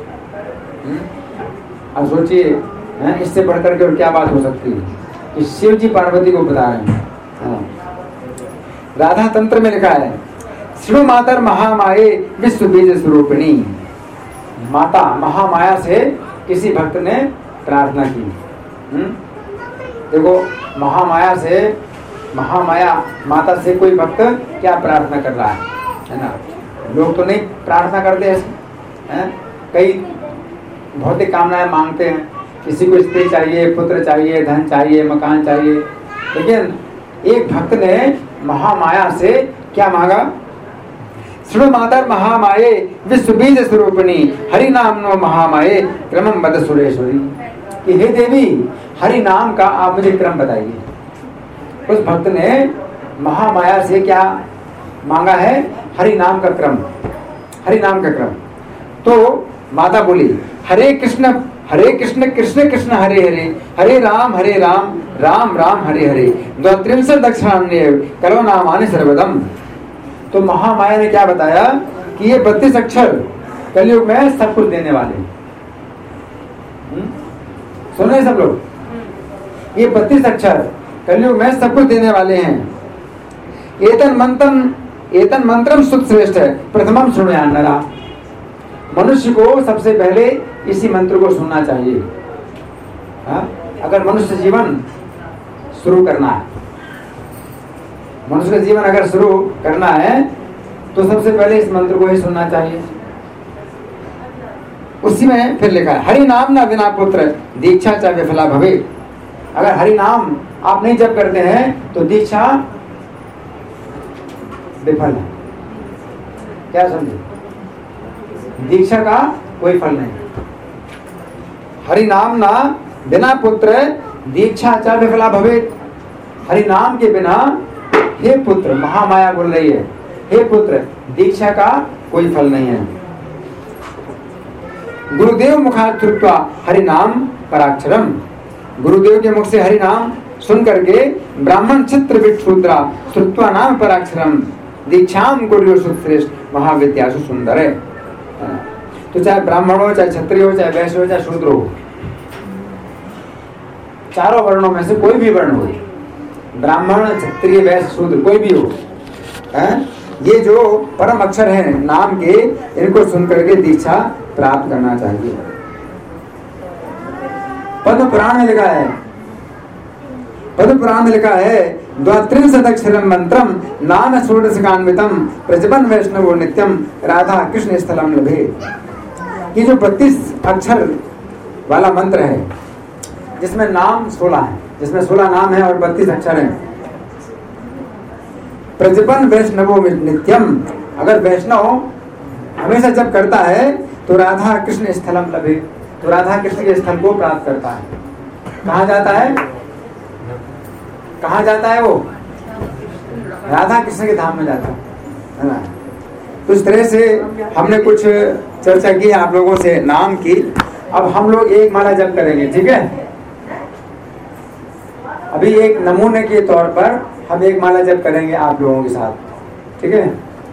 अब सोचिए इससे बढ़कर के और क्या बात हो सकती है कि शिव जी पार्वती को बता रहे हैं। हाँ। राधा तंत्र में लिखा है, शिव मातर महामाये विश्व बीज स्वरूपिणी, माता महामाया से किसी भक्त ने प्रार्थना की। हुँ? देखो महामाया से, महामाया माता से कोई भक्त क्या प्रार्थना कर रहा है, है ना। लोग तो नहीं प्रार्थना करते हैं, कई भौतिक कामनाएं मांगते हैं, किसी को स्त्री चाहिए, पुत्र चाहिए, धन चाहिए, मकान चाहिए, लेकिन एक भक्त ने महामाया से क्या मांगा? श्री माता महामाये विश्व बीज स्वरूपिणी हरि नाम नो महामाये क्रमम बद सुरेश्वरी, कि हे देवी हरि नाम का आप मुझे क्रम बताइए। उस भक्त ने महामाया से क्या मांगा है? हरि नाम का क्रम, हरि नाम का क्रम। तो माता बोली, हरे कृष्ण हरे कृष्ण कृष्ण कृष्ण हरे हरे, हरे राम हरे राम राम राम हरे हरे, द्वात्रिंशत् दक्षिणान्य करो नामानि सर्वदम। तो महामाया ने क्या बताया कि ये बत्तीस अक्षर कलयुग में सब कुछ देने वाले। सुन रहे सब लोग? ये बत्तीस अक्षर कलयुग में सब कुछ देने वाले हैं। एतन मंत्रम एतन मंत्रम सुत श्रेष्ठ है प्रथमम सुनयान नरा, मनुष्य को सबसे पहले इसी मंत्र को सुनना चाहिए। हा? अगर मनुष्य जीवन शुरू करना है, मनुष्य का जीवन अगर शुरू करना है तो सबसे पहले इस मंत्र को ही सुनना चाहिए। उसी में फिर लिखा है, हरि नाम ना बिना पुत्र दीक्षा च विफला भवे। अगर हरि नाम आप नहीं जप करते हैं तो दीक्षा विफल है। क्या समझे? दीक्षा का कोई फल नहीं। हरि नाम ना बिना पुत्र दीक्षा च विफला भवे, हरि नाम के बिना, हे पुत्र, महामाया बोल रही है, हे पुत्र दीक्षा का कोई फल नहीं है। गुरुदेव मुखात् श्रुत्वा हरि नाम पराक्षरम, गुरुदेव के मुख से हरि नाम सुन करके ब्राह्मण चित्र विक्षुद्रा श्रुत्वा नाम पराक्षरम दीक्षाम कुर्यो सुश्रेष्ठ महाविद्यासु सुंदर है। तो चाहे ब्राह्मण हो, चाहे क्षत्रिय हो, चाहे वैश्य हो, चाहे शूद्र हो, चारों वर्णों में से कोई भी वर्ण हो, ब्राह्मण क्षत्रिय वैश्य शूद्र कोई भी हो, है? ये जो परम अक्षर है नाम के, इनको सुन करके दीक्षा प्राप्त करना चाहिए। पद्म पुराण में लिखा है, पद्म पुराण में लिखा है, द्वात्रिंशत् अक्षरम मंत्रम नाम षोडशकान्वितम प्रजपन वैष्णवो नित्यम राधा कृष्ण स्थलम लभे। ये जो बत्तीस अक्षर वाला मंत्र है जिसमें नाम सोलह है, जिसमें सोलह नाम है और बत्तीस अक्षर हैं। प्रजपन वैष्णवो नित्यम, अगर वैष्णव हमेशा जब करता है तो राधा कृष्ण स्थलम लभे, तो राधा कृष्ण के स्थल को प्राप्त करता है। कहाँ जाता है? कहाँ जाता है वो? राधा कृष्ण के धाम में जाता है ना। तो इस तरह से हमने कुछ चर्चा की आप लोगों से नाम की। अब हम लोग एक माला जप करेंगे, ठीक है? अभी एक नमूने के तौर पर हम एक माला जप करेंगे आप लोगों के साथ, ठीक है?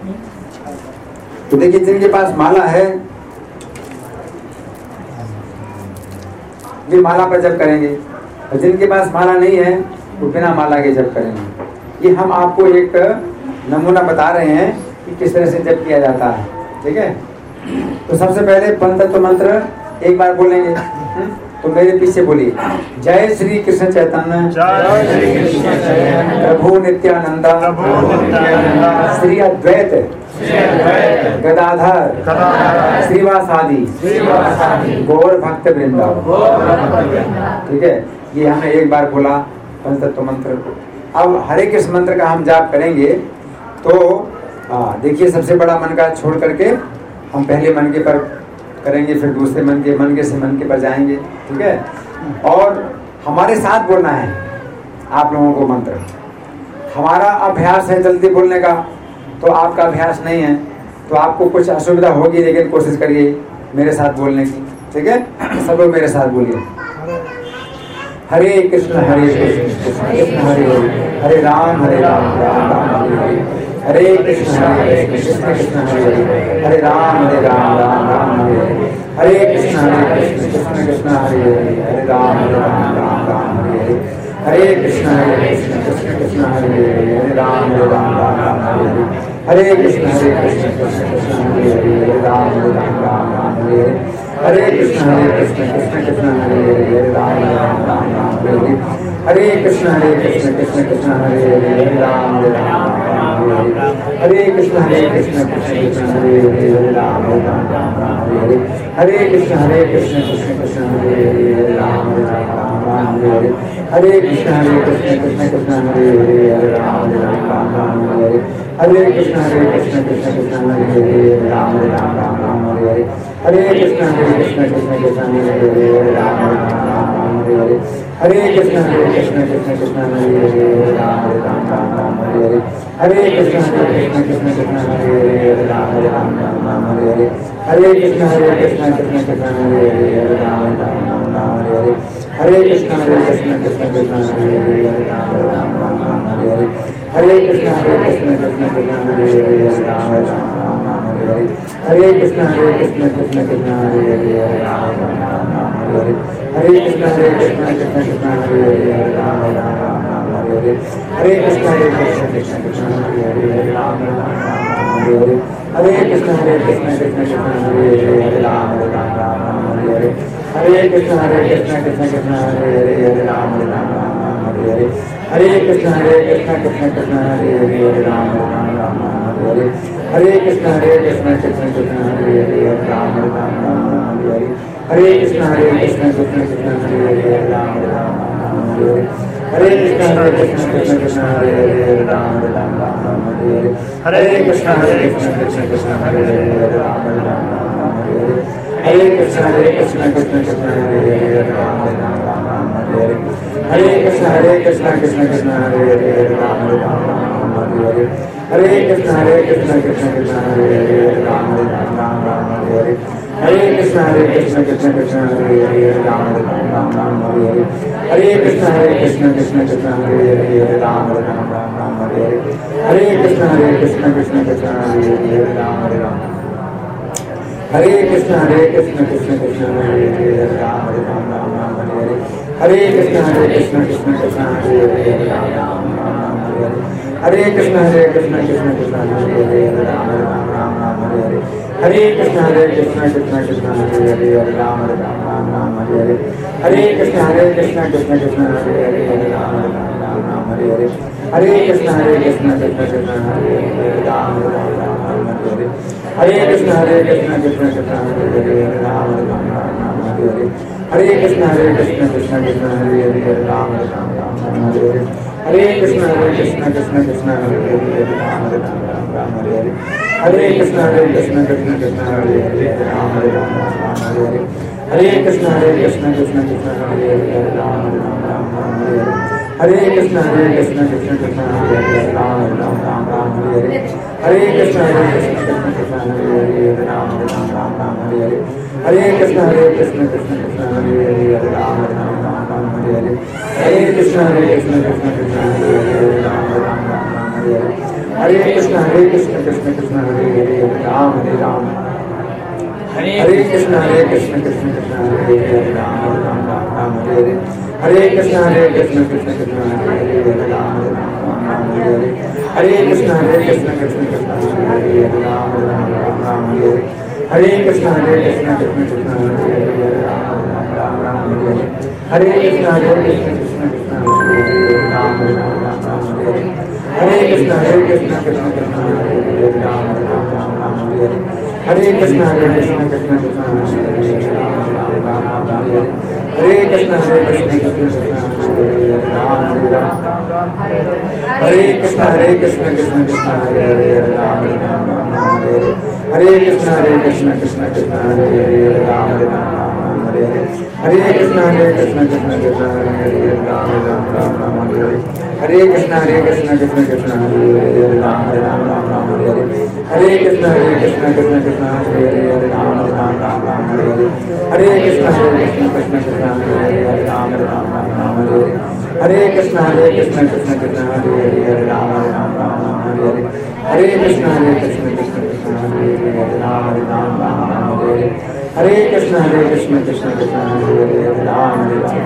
तो देखिए जिनके पास माला है वे माला पर जप करेंगे, और जिनके पास माला नहीं है वो बिना माला के जप करेंगे। ये हम आपको एक नमूना बता रहे हैं कि किस तरह से जप किया जाता है, ठीक है। तो सबसे पहले पंचतत्व मंत्र एक बार बोलेंगे, तो मेरे पीछे बोलिए, जय श्री कृष्ण चैतन्य जय श्री कृष्ण चैतन्य प्रभु नित्यानंदा प्रभु नित्यानंदा श्री अद्वैत गदाधर श्रीवासादि गौर भक्त वृंदा, ठीक है। ये हमने एक बार बोला पंचतत्व मंत्र। अब हरे कृष्ण मंत्र का हम जाप करेंगे। तो देखिए, सबसे बड़ा मन का छोड़ करके हम पहले मन के पर करेंगे, फिर दूसरे मन के मन के से मन के पर जाएंगे, ठीक है। और हमारे साथ बोलना है आप लोगों को मंत्र। हमारा अभ्यास है जल्दी बोलने का, तो आपका अभ्यास नहीं है, तो आपको कुछ असुविधा होगी, लेकिन कोशिश करिए मेरे साथ बोलने की, ठीक है। सब लोग मेरे साथ बोलिए, हरे कृष्ण हरे कृष्ण कृष्ण कृष्ण हरे हरे, हरे राम हरे राम राम राम हरे हरे, हरे कृष्ण हरे कृष्ण कृष्ण कृष्ण हरे हरे, हरे राम हरे राम राम राम हरे हरे, हरे कृष्ण हरे कृष्ण कृष्ण कृष्ण हरे हरे, हरे राम हरे राम राम राम हरे हरे, हरे कृष्ण हरे कृष्ण कृष्ण कृष्ण हरे हरे, हरे राम हरे राम राम राम हरे हरे, हरे कृष्ण हरे कृष्ण कृष्ण कृष्ण हरे हरे, हरे राम हरे राम राम राम हरे हरे, हरे कृष्ण हरे कृष्ण कृष्ण कृष्ण हरे हरे, हरे राम हरे राम राम राम हरे हरे, हरे कृष्ण हरे कृष्ण कृष्ण कृष्ण हरे हरे, हरे राम हरे राम राम राम हरे हरे, हरे कृष्ण हरे कृष्ण कृष्ण कृष्ण हरे हरे, हरे राम हरे राम राम राम हरे हरे, हरे कृष्ण हरे कृष्ण कृष्ण कृष्ण हरे हरे, हरे राम हरे राम राम राम हरे हरे, हरे कृष्ण हरे कृष्ण कृष्ण कृष्ण हरे हरे, हरे राम हरे राम राम राम हरे हरे, हरे कृष्ण हरे कृष्ण कृष्ण कृष्ण हरे हरे, हरे राम हरे राम राम राम हरे हरे, हरे कृष्ण हरे कृष्ण कृष्ण कृष्ण हरे हरे, हरे राम हरे राम राम राम हरे हरे, हरे कृष्ण हरे कृष्ण कृष्ण कृष्ण हरे हरे, हरे राम हरे राम राम राम हरे हरे, हरे कृष्ण हरे कृष्ण कृष्ण कृष्ण हरे हरे, हरे राम हरे राम राम राम हरे हरे, हरे कृष्ण हरे कृष्ण कृष्ण कृष्ण हरे हरे, हरे राम हरे राम राम राम हरे हरे, हरे कृष्ण हरे कृष्ण कृष्ण कृष्ण हरे हरे, हरे राम हरे राम राम राम हरे हरे, हरे कृष्ण हरे कृष्ण कृष्ण कृष्ण हरे हरे, हरे राम हरे राम राम राम हरे हरे, हरे कृष्ण हरे कृष्ण कृष्ण कृष्ण हरे हरे, हरे राम हरे राम राम राम हरे हरे, हरे कृष्ण हरे कृष्ण कृष्ण कृष्ण हरे हरे, हरे राम हरे राम राम राम हरे हरे, हरे कृष्ण हरे कृष्ण कृष्ण कृष्ण हरे हरे, हरे राम हरे राम राम राम हरे हरे, हरे कृष्ण हरे कृष्ण कृष्ण कृष्ण हरे हरे, हरे राम हरे राम राम राम हरे हरे, हरे कृष्ण हरे कृष्ण कृष्ण कृष्ण हरे हरे, हरे राम हरे राम राम राम हरे हरे, हरे कृष्ण हरे कृष्ण कृष्ण कृष्ण हरे हरे, हरे राम हरे राम राम राम हरे हरे, हरे कृष्ण हरे कृष्ण कृष्ण कृष्ण हरे हरे, हरे राम हरे राम राम राम हरे हरे, हरे कृष्ण हरे कृष्ण कृष्ण कृष्ण हरे हरे, हरे राम हरे राम राम राम हरे हरे, हरे कृष्ण हरे कृष्ण कृष्ण कृष्ण हरे हरे, हरे राम हरे राम राम राम हरे हरे, हरे कृष्ण हरे कृष्ण कृष्ण कृष्ण हरे हरे, हरे राम हरे राम राम राम हरे हरे, हरे कृष्ण हरे कृष्ण कृष्ण कृष्ण हरे हरे, हरे राम हरे राम राम राम हरे हरे, हरे कृष्ण हरे कृष्ण कृष्ण कृष्ण हरे हरे, हरे राम हरे राम राम राम हरे हरे, हरे कृष्ण हरे कृष्ण कृष्ण कृष्ण हरे हरे, हरे राम हरे राम राम राम हरे हरे, हरे कृष्ण हरे कृष्ण कृष्ण कृष्ण हरे हरे, हरे राम हरे राम राम राम हरे हरे, हरे कृष्ण हरे कृष्ण कृष्ण कृष्ण हरे हरे, हरे राम हरे राम राम राम हरे हरे, हरे कृष्ण हरे कृष्ण कृष्ण कृष्ण हरे हरे, हरे राम हरे राम, हरे कृष्ण हरे कृष्ण कृष्ण कृष्ण हरे हरे, हरे राम हरे राम राम राम हरे हरे, हरे कृष्ण हरे कृष्ण कृष्ण कृष्ण हरे हरे, हरे राम राम राम राम हरे हरे, हरे कृष्ण हरे कृष्ण कृष्ण कृष्ण हरे हरे, हरे राम हरे राम राम राम हरे हरे, हरे कृष्ण हरे कृष्ण कृष्ण कृष्ण हरे हरे, हरे राम हरे राम राम राम हरे हरे, हरे कृष्ण हरे कृष्ण कृष्ण कृष्ण हरे हरे, हरे राम हरे राम राम राम हरे हरे, हरे कृष्ण हरे कृष्ण कृष्ण कृष्ण हरे हरे, हरे राम हरे राम राम राम हरे हरे, हरे कृष्ण हरे कृष्ण कृष्ण कृष्ण हरे हरे, हरे राम हरे राम राम राम हरे हरे, हरे कृष्ण हरे कृष्ण कृष्ण कृष्ण हरे हरे, हरे राम हरे राम राम राम हरे हरे, हरे कृष्ण हरे कृष्ण कृष्ण कृष्ण हरे हरे, हरे राम हरे राम राम राम हरे हरे, हरे कृष्ण हरे कृष्ण कृष्ण कृष्ण हरे हरे, हरे राम हरे राम राम राम हरे हरे, हरे कृष्ण हरे कृष्ण कृष्ण कृष्ण हरे हरे, हरे राम हरे राम राम राम हरे हरे, हरे कृष्ण हरे कृष्ण कृष्ण कृष्ण हरे हरे, हरे राम हरे राम राम राम हरे हरे, हरे कृष्ण हरे कृष्ण कृष्ण कृष्ण हरे हरे, हरे राम हरे राम राम राम हरे हरे, हरे कृष्ण हरे कृष्ण कृष्ण कृष्ण हरे हरे, हरे राम हरे राम राम राम हरे हरे, हरे कृष्ण हरे कृष्ण कृष्ण कृष्ण हरे हरे, हरे राम हरे राम राम राम हरे हरे, हरे कृष्ण हरे कृष्ण कृष्ण कृष्ण हरे हरे, हरे राम हरे राम, हरे कृष्ण हरे कृष्ण कृष्ण कृष्ण हरे हरे, हरे राम हरे राम राम राम हरे कृष्ण हरे कृष्ण कृष्ण कृष्ण हरे हरे हरे राम राम राम हरे हरे हरे कृष्ण हरे कृष्ण कृष्ण कृष्ण हरे हरे राम राम राम हरे हरे हरे कृष्ण हरे कृष्ण कृष्ण कृष्ण हरे हरे राम राम राम हरे हरे हरे कृष्ण हरे कृष्ण कृष्ण कृष्ण हरे हरे राम राम राम हरे हरे हरे कृष्ण हरे कृष्ण कृष्ण कृष्ण हरे हरे राम राम राम हरे हरे हरे कृष्ण हरे कृष्ण कृष्ण कृष्ण हरे हरे राम राम राम हरे हरे हरे कृष्ण हरे कृष्ण कृष्ण कृष्ण हरे हरे राम राम हरे कृष्ण हरे कृष्ण कृष्ण कृष्ण हरे हरे राम राम हरे हरे हरे कृष्ण हरे कृष्ण कृष्ण कृष्ण हरे हरे राम राम हरे हरे हरे कृष्ण हरे कृष्ण कृष्ण कृष्ण हरे हरे राम राम राम हरे हरे हरे कृष्ण हरे कृष्ण कृष्ण कृष्ण हरे हरे राम राम राम हरे हरे हरे कृष्ण हरे कृष्ण कृष्ण कृष्ण हरे हरे राम राम राम हरे हरे हरे कृष्ण हरे कृष्ण कृष्ण कृष्ण हरे हरे राम राम राम हरे हरे हरे कृष्ण हरे कृष्ण कृष्ण कृष्ण हरे हरे राम राम राम हरे हरे हरे कृष्ण हरे कृष्ण कृष्ण कृष्ण हरे हरे राम राम राम हरे हरे हरे कृष्ण हरे कृष्ण कृष्ण कृष्ण हरे हरे राम राम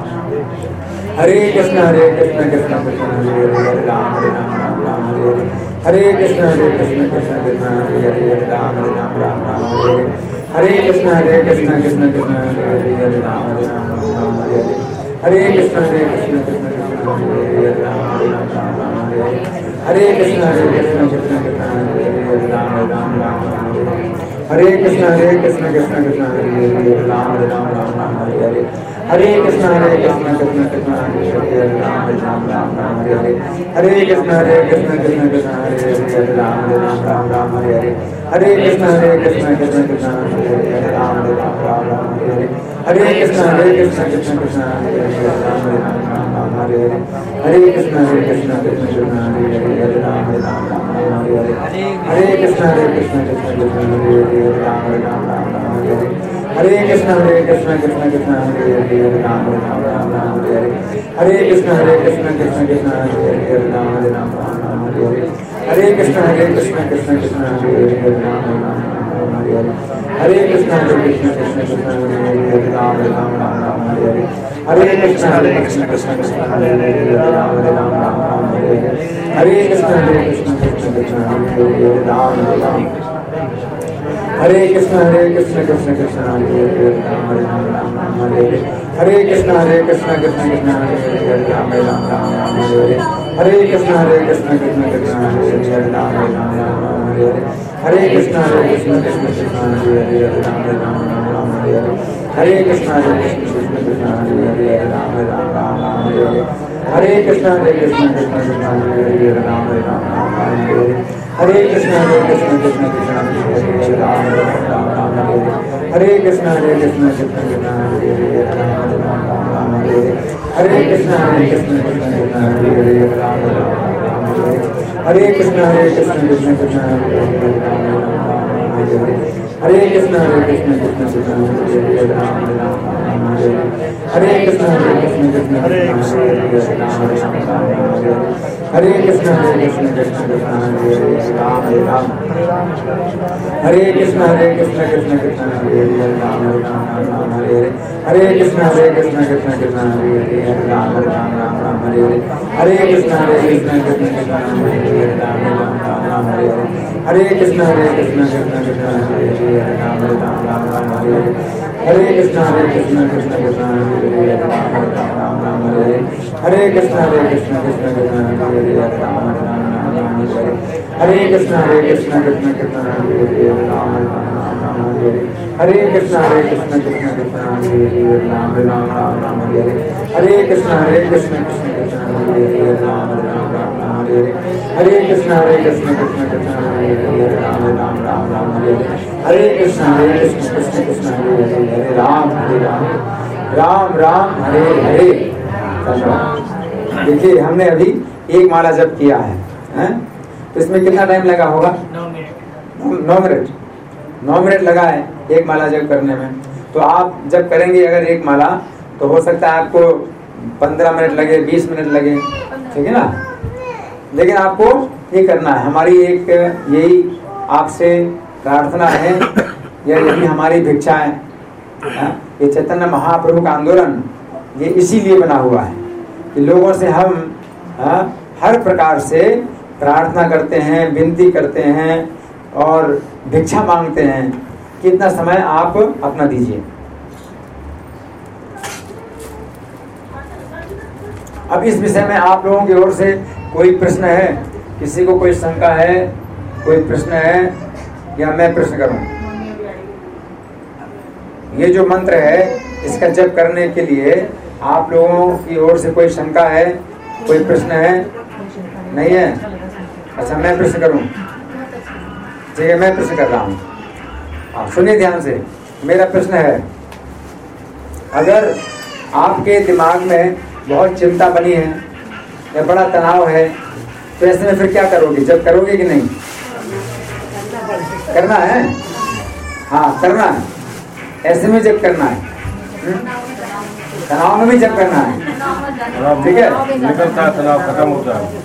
हरे कृष्ण हरे कृष्ण कृष्ण कृष्ण हरे हरे राम राम राम हरे हरे हरे कृष्ण हरे कृष्ण कृष्ण कृष्ण हरे हरे राम राम राम हरे हरे हरे कृष्ण हरे कृष्ण कृष्ण कृष्ण हरे हरे राम राम राम हरे हरे हरे कृष्ण हरे कृष्ण कृष्ण कृष्ण हरे हरे राम राम राम हरे हरे हरे कृष्ण हरे कृष्ण कृष्ण कृष्ण हरे हरे राम राम राम हरे हरे हरे कृष्ण हरे कृष्ण कृष्ण कृष्ण हरे हरे राम राम राम हरे हरे हरे कृष्ण हरे कृष्ण कृष्ण कृष्ण हरे हरे राम राम राम हरे हरे हरे कृष्ण हरे कृष्ण कृष्ण कृष्ण हरे हरे राम राम राम हरे हरे हरे कृष्ण हरे कृष्ण कृष्ण कृष्ण हरे हरे राम राम राम हरे हरे हरे कृष्ण हरे कृष्ण कृष्ण कृष्ण हरे हरे राम राम राम हरे हरे हरे कृष्ण हरे कृष्ण कृष्ण कृष्ण हरे हरे राम राम राम हरे हरे हरे कृष्ण हरे कृष्ण कृष्ण कृष्ण हरे हरे राम राम राम हरे हरे हरे कृष्ण हरे कृष्ण कृष्ण कृष्ण हरे हरे राम राम राम हरे हरे हरे कृष्ण हरे कृष्ण कृष्ण कृष्ण हरे हरे राम राम राम हरे हरे हरे कृष्ण हरे कृष्ण कृष्ण कृष्ण हरे हरे राम राम राम हरे हरे हरे कृष्ण हरे कृष्ण कृष्ण कृष्ण हरे हरे राम राम राम हरे हरे हरे कृष्ण हरे कृष्ण कृष्ण कृष्ण हरे हरे राम राम राम हरे हरे हरे कृष्ण हरे कृष्ण कृष्ण कृष्ण हरे हरे राम राम हरे कृष्ण हरे कृष्ण कृष्ण कृष्ण हरे हरे राम राम राम हरे हरे हरे कृष्ण हरे कृष्ण कृष्ण कृष्ण हरे हरे राम राम राम हरे हरे हरे कृष्ण हरे कृष्ण कृष्ण कृष्ण हरे हरे राम राम राम हरे हरे हरे कृष्ण हरे कृष्ण कृष्ण कृष्ण हरे हरे राम राम राम हरे हरे हरे कृष्ण हरे कृष्ण कृष्ण कृष्ण हरे हरे राम राम राम हरे हरे हरे कृष्ण हरे कृष्ण कृष्ण कृष्ण हरे हरे राम राम राम हरे हरे हरे कृष्ण हरे कृष्ण कृष्ण कृष्ण हरे हरे राम राम राम हरे हरे हरे कृष्ण हरे कृष्ण कृष्ण कृष्ण हरे हरे राम राम राम हरे हरे हरे कृष्ण हरे कृष्ण कृष्ण कृष्ण हरे हरे राम राम राम हरे हरे हरे कृष्ण हरे कृष्ण कृष्ण कृष्ण हरे हरे राम राम राम हरे हरे हरे कृष्ण हरे कृष्ण कृष्ण कृष्ण हरे हरे राम राम राम हरे हरे हरे कृष्ण हरे कृष्ण कृष्ण कृष्ण हरे हरे राम राम राम हरे हरे हरे कृष्ण हरे कृष्ण कृष्ण कृष्ण हरे हरे राम राम हरे कृष्ण हरे कृष्ण कृष्ण कृष्ण हरे हरे राम राम राम हरे हरे हरे कृष्ण हरे कृष्ण कृष्ण कृष्ण हरे हरे राम राम राम हरे हरे हरे कृष्ण हरे कृष्ण कृष्ण कृष्ण हरे हरे राम राम राम हरे हरे हरे कृष्ण हरे कृष्ण कृष्ण कृष्ण हरे हरे राम राम राम हरे हरे हरे कृष्ण हरे कृष्ण कृष्ण कृष्ण हरे हरे राम राम राम हरे हरे हरे कृष्ण हरे कृष्ण कृष्ण कृष्ण हरे हरे राम राम राम हरे हरे हरे कृष्ण हरे कृष्ण कृष्ण कृष्ण हरे हरे राम राम राम हरे हरे हरे कृष्ण हरे कृष्ण कृष्ण कृष्ण हरे हरे राम राम राम हरे हरे हरे कृष्ण हरे कृष्ण कृष्ण कृष्ण हरे हरे राम राम राम हरे हरे हरे कृष्ण हरे कृष्ण कृष्ण कृष्ण हरे हरे राम राम राम हरे हरे हरे कृष्ण हरे कृष्ण कृष्ण कृष्ण हरे हरे हरे राम हरे राम राम राम हरे हरे। देखिए हमने अभी एक माला जप किया है, हैं? तो इसमें कितना टाइम लगा होगा? नौ मिनट नौ मिनट लगा है एक माला जप करने में। तो आप जब करेंगे अगर एक माला तो हो सकता है आपको पंद्रह मिनट लगे, बीस मिनट लगे, ठीक है ना। लेकिन आपको ये करना है, हमारी एक यही आपसे प्रार्थना है, यही हमारी भिक्षा है। ये चैतन्य महाप्रभु का आंदोलन ये इसीलिए बना हुआ है कि लोगों से हम आ, हर प्रकार से प्रार्थना करते हैं, विनती करते हैं और भिक्षा मांगते हैं कि इतना समय आप अपना दीजिए। अब इस विषय में आप लोगों की ओर से कोई प्रश्न है? किसी को कोई शंका है, कोई प्रश्न है, या मैं प्रश्न करूं? ये जो मंत्र है इसका जप करने के लिए आप लोगों की ओर से कोई शंका है, कोई प्रश्न है? नहीं है? अच्छा, मैं प्रश्न करूं? ठीक है, मैं प्रश्न कर रहा हूं। हाँ, सुनिए ध्यान से। मेरा प्रश्न है, अगर आपके दिमाग में बहुत चिंता बनी है या बड़ा तनाव है, तो ऐसे में फिर क्या करोगे? जब करोगे कि नहीं? करना है? हाँ, करना है। ऐसे में जब करना है, तनाव में भी जब करना है, ठीक है? निकलता है, तनाव खत्म होता है।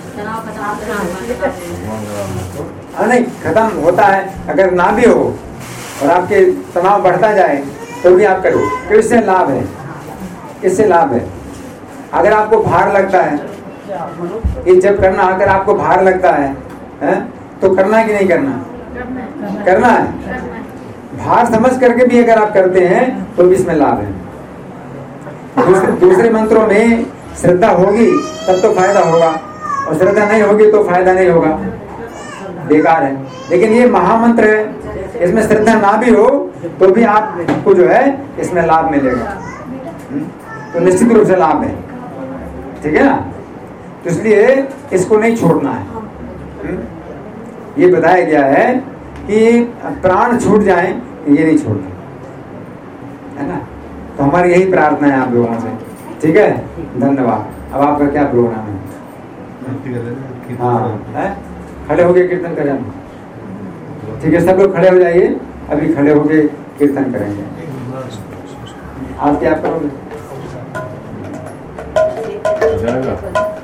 हाँ, नहीं खत्म होता है। अगर ना भी हो और आपके तनाव बढ़ता जाए तो भी आप करो, तो इससे लाभ है। इससे लाभ है। अगर आपको भार लगता है, ये जब करना, अगर आपको भार लगता है, है तो करना है कि नहीं करना? करना है। भार समझ करके भी अगर आप करते हैं तो भी इसमें लाभ है। दूसरे, दूसरे मंत्रों में श्रद्धा होगी तब तो फायदा होगा, और श्रद्धा नहीं होगी तो फायदा नहीं होगा, बेकार है। लेकिन ये महामंत्र है, इसमें श्रद्धा ना भी हो तो भी आपको जो है इसमें लाभ मिलेगा। तो निश्चित रूप से लाभ है, ठीक है ना? तो इसलिए इसको नहीं छोड़ना है। ये बताया गया है कि प्राण छूट जाए, ये नहीं छोड़ना है ना। तो हमारी यही प्रार्थना है आप लोगों से, ठीक है? धन्यवाद। अब आपका क्या प्रोग्राम है? हाँ, है? खड़े होके कीर्तन करें, ठीक है? सब लोग खड़े हो जाइए, अभी खड़े होके कीर्तन करेंगे। आप क्या करोगे? जाएगा।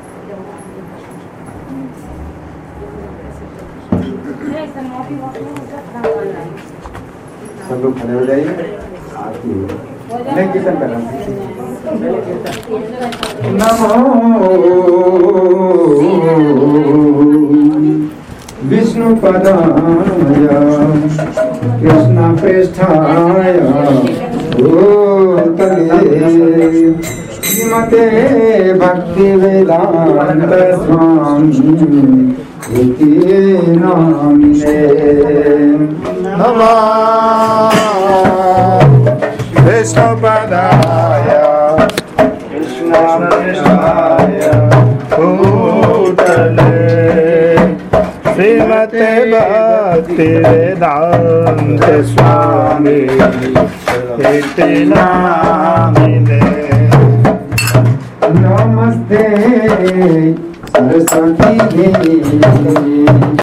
सब लोग खड़े हो जाइए, आरती हो। मैं कीर्तन कर रहा हूँ। नमो विष्णु पदाय कृष्ण पृष्ठाय भूतले श्रीमते भक्ति वेदांत स्वामी इति नामिने। नमः विष्णुपदाय कृष्णपृष्ठाय भूतले श्रीमते भक्ति वेदांत स्वामी इति नामिने। नमस्ते सरस्वती देवी।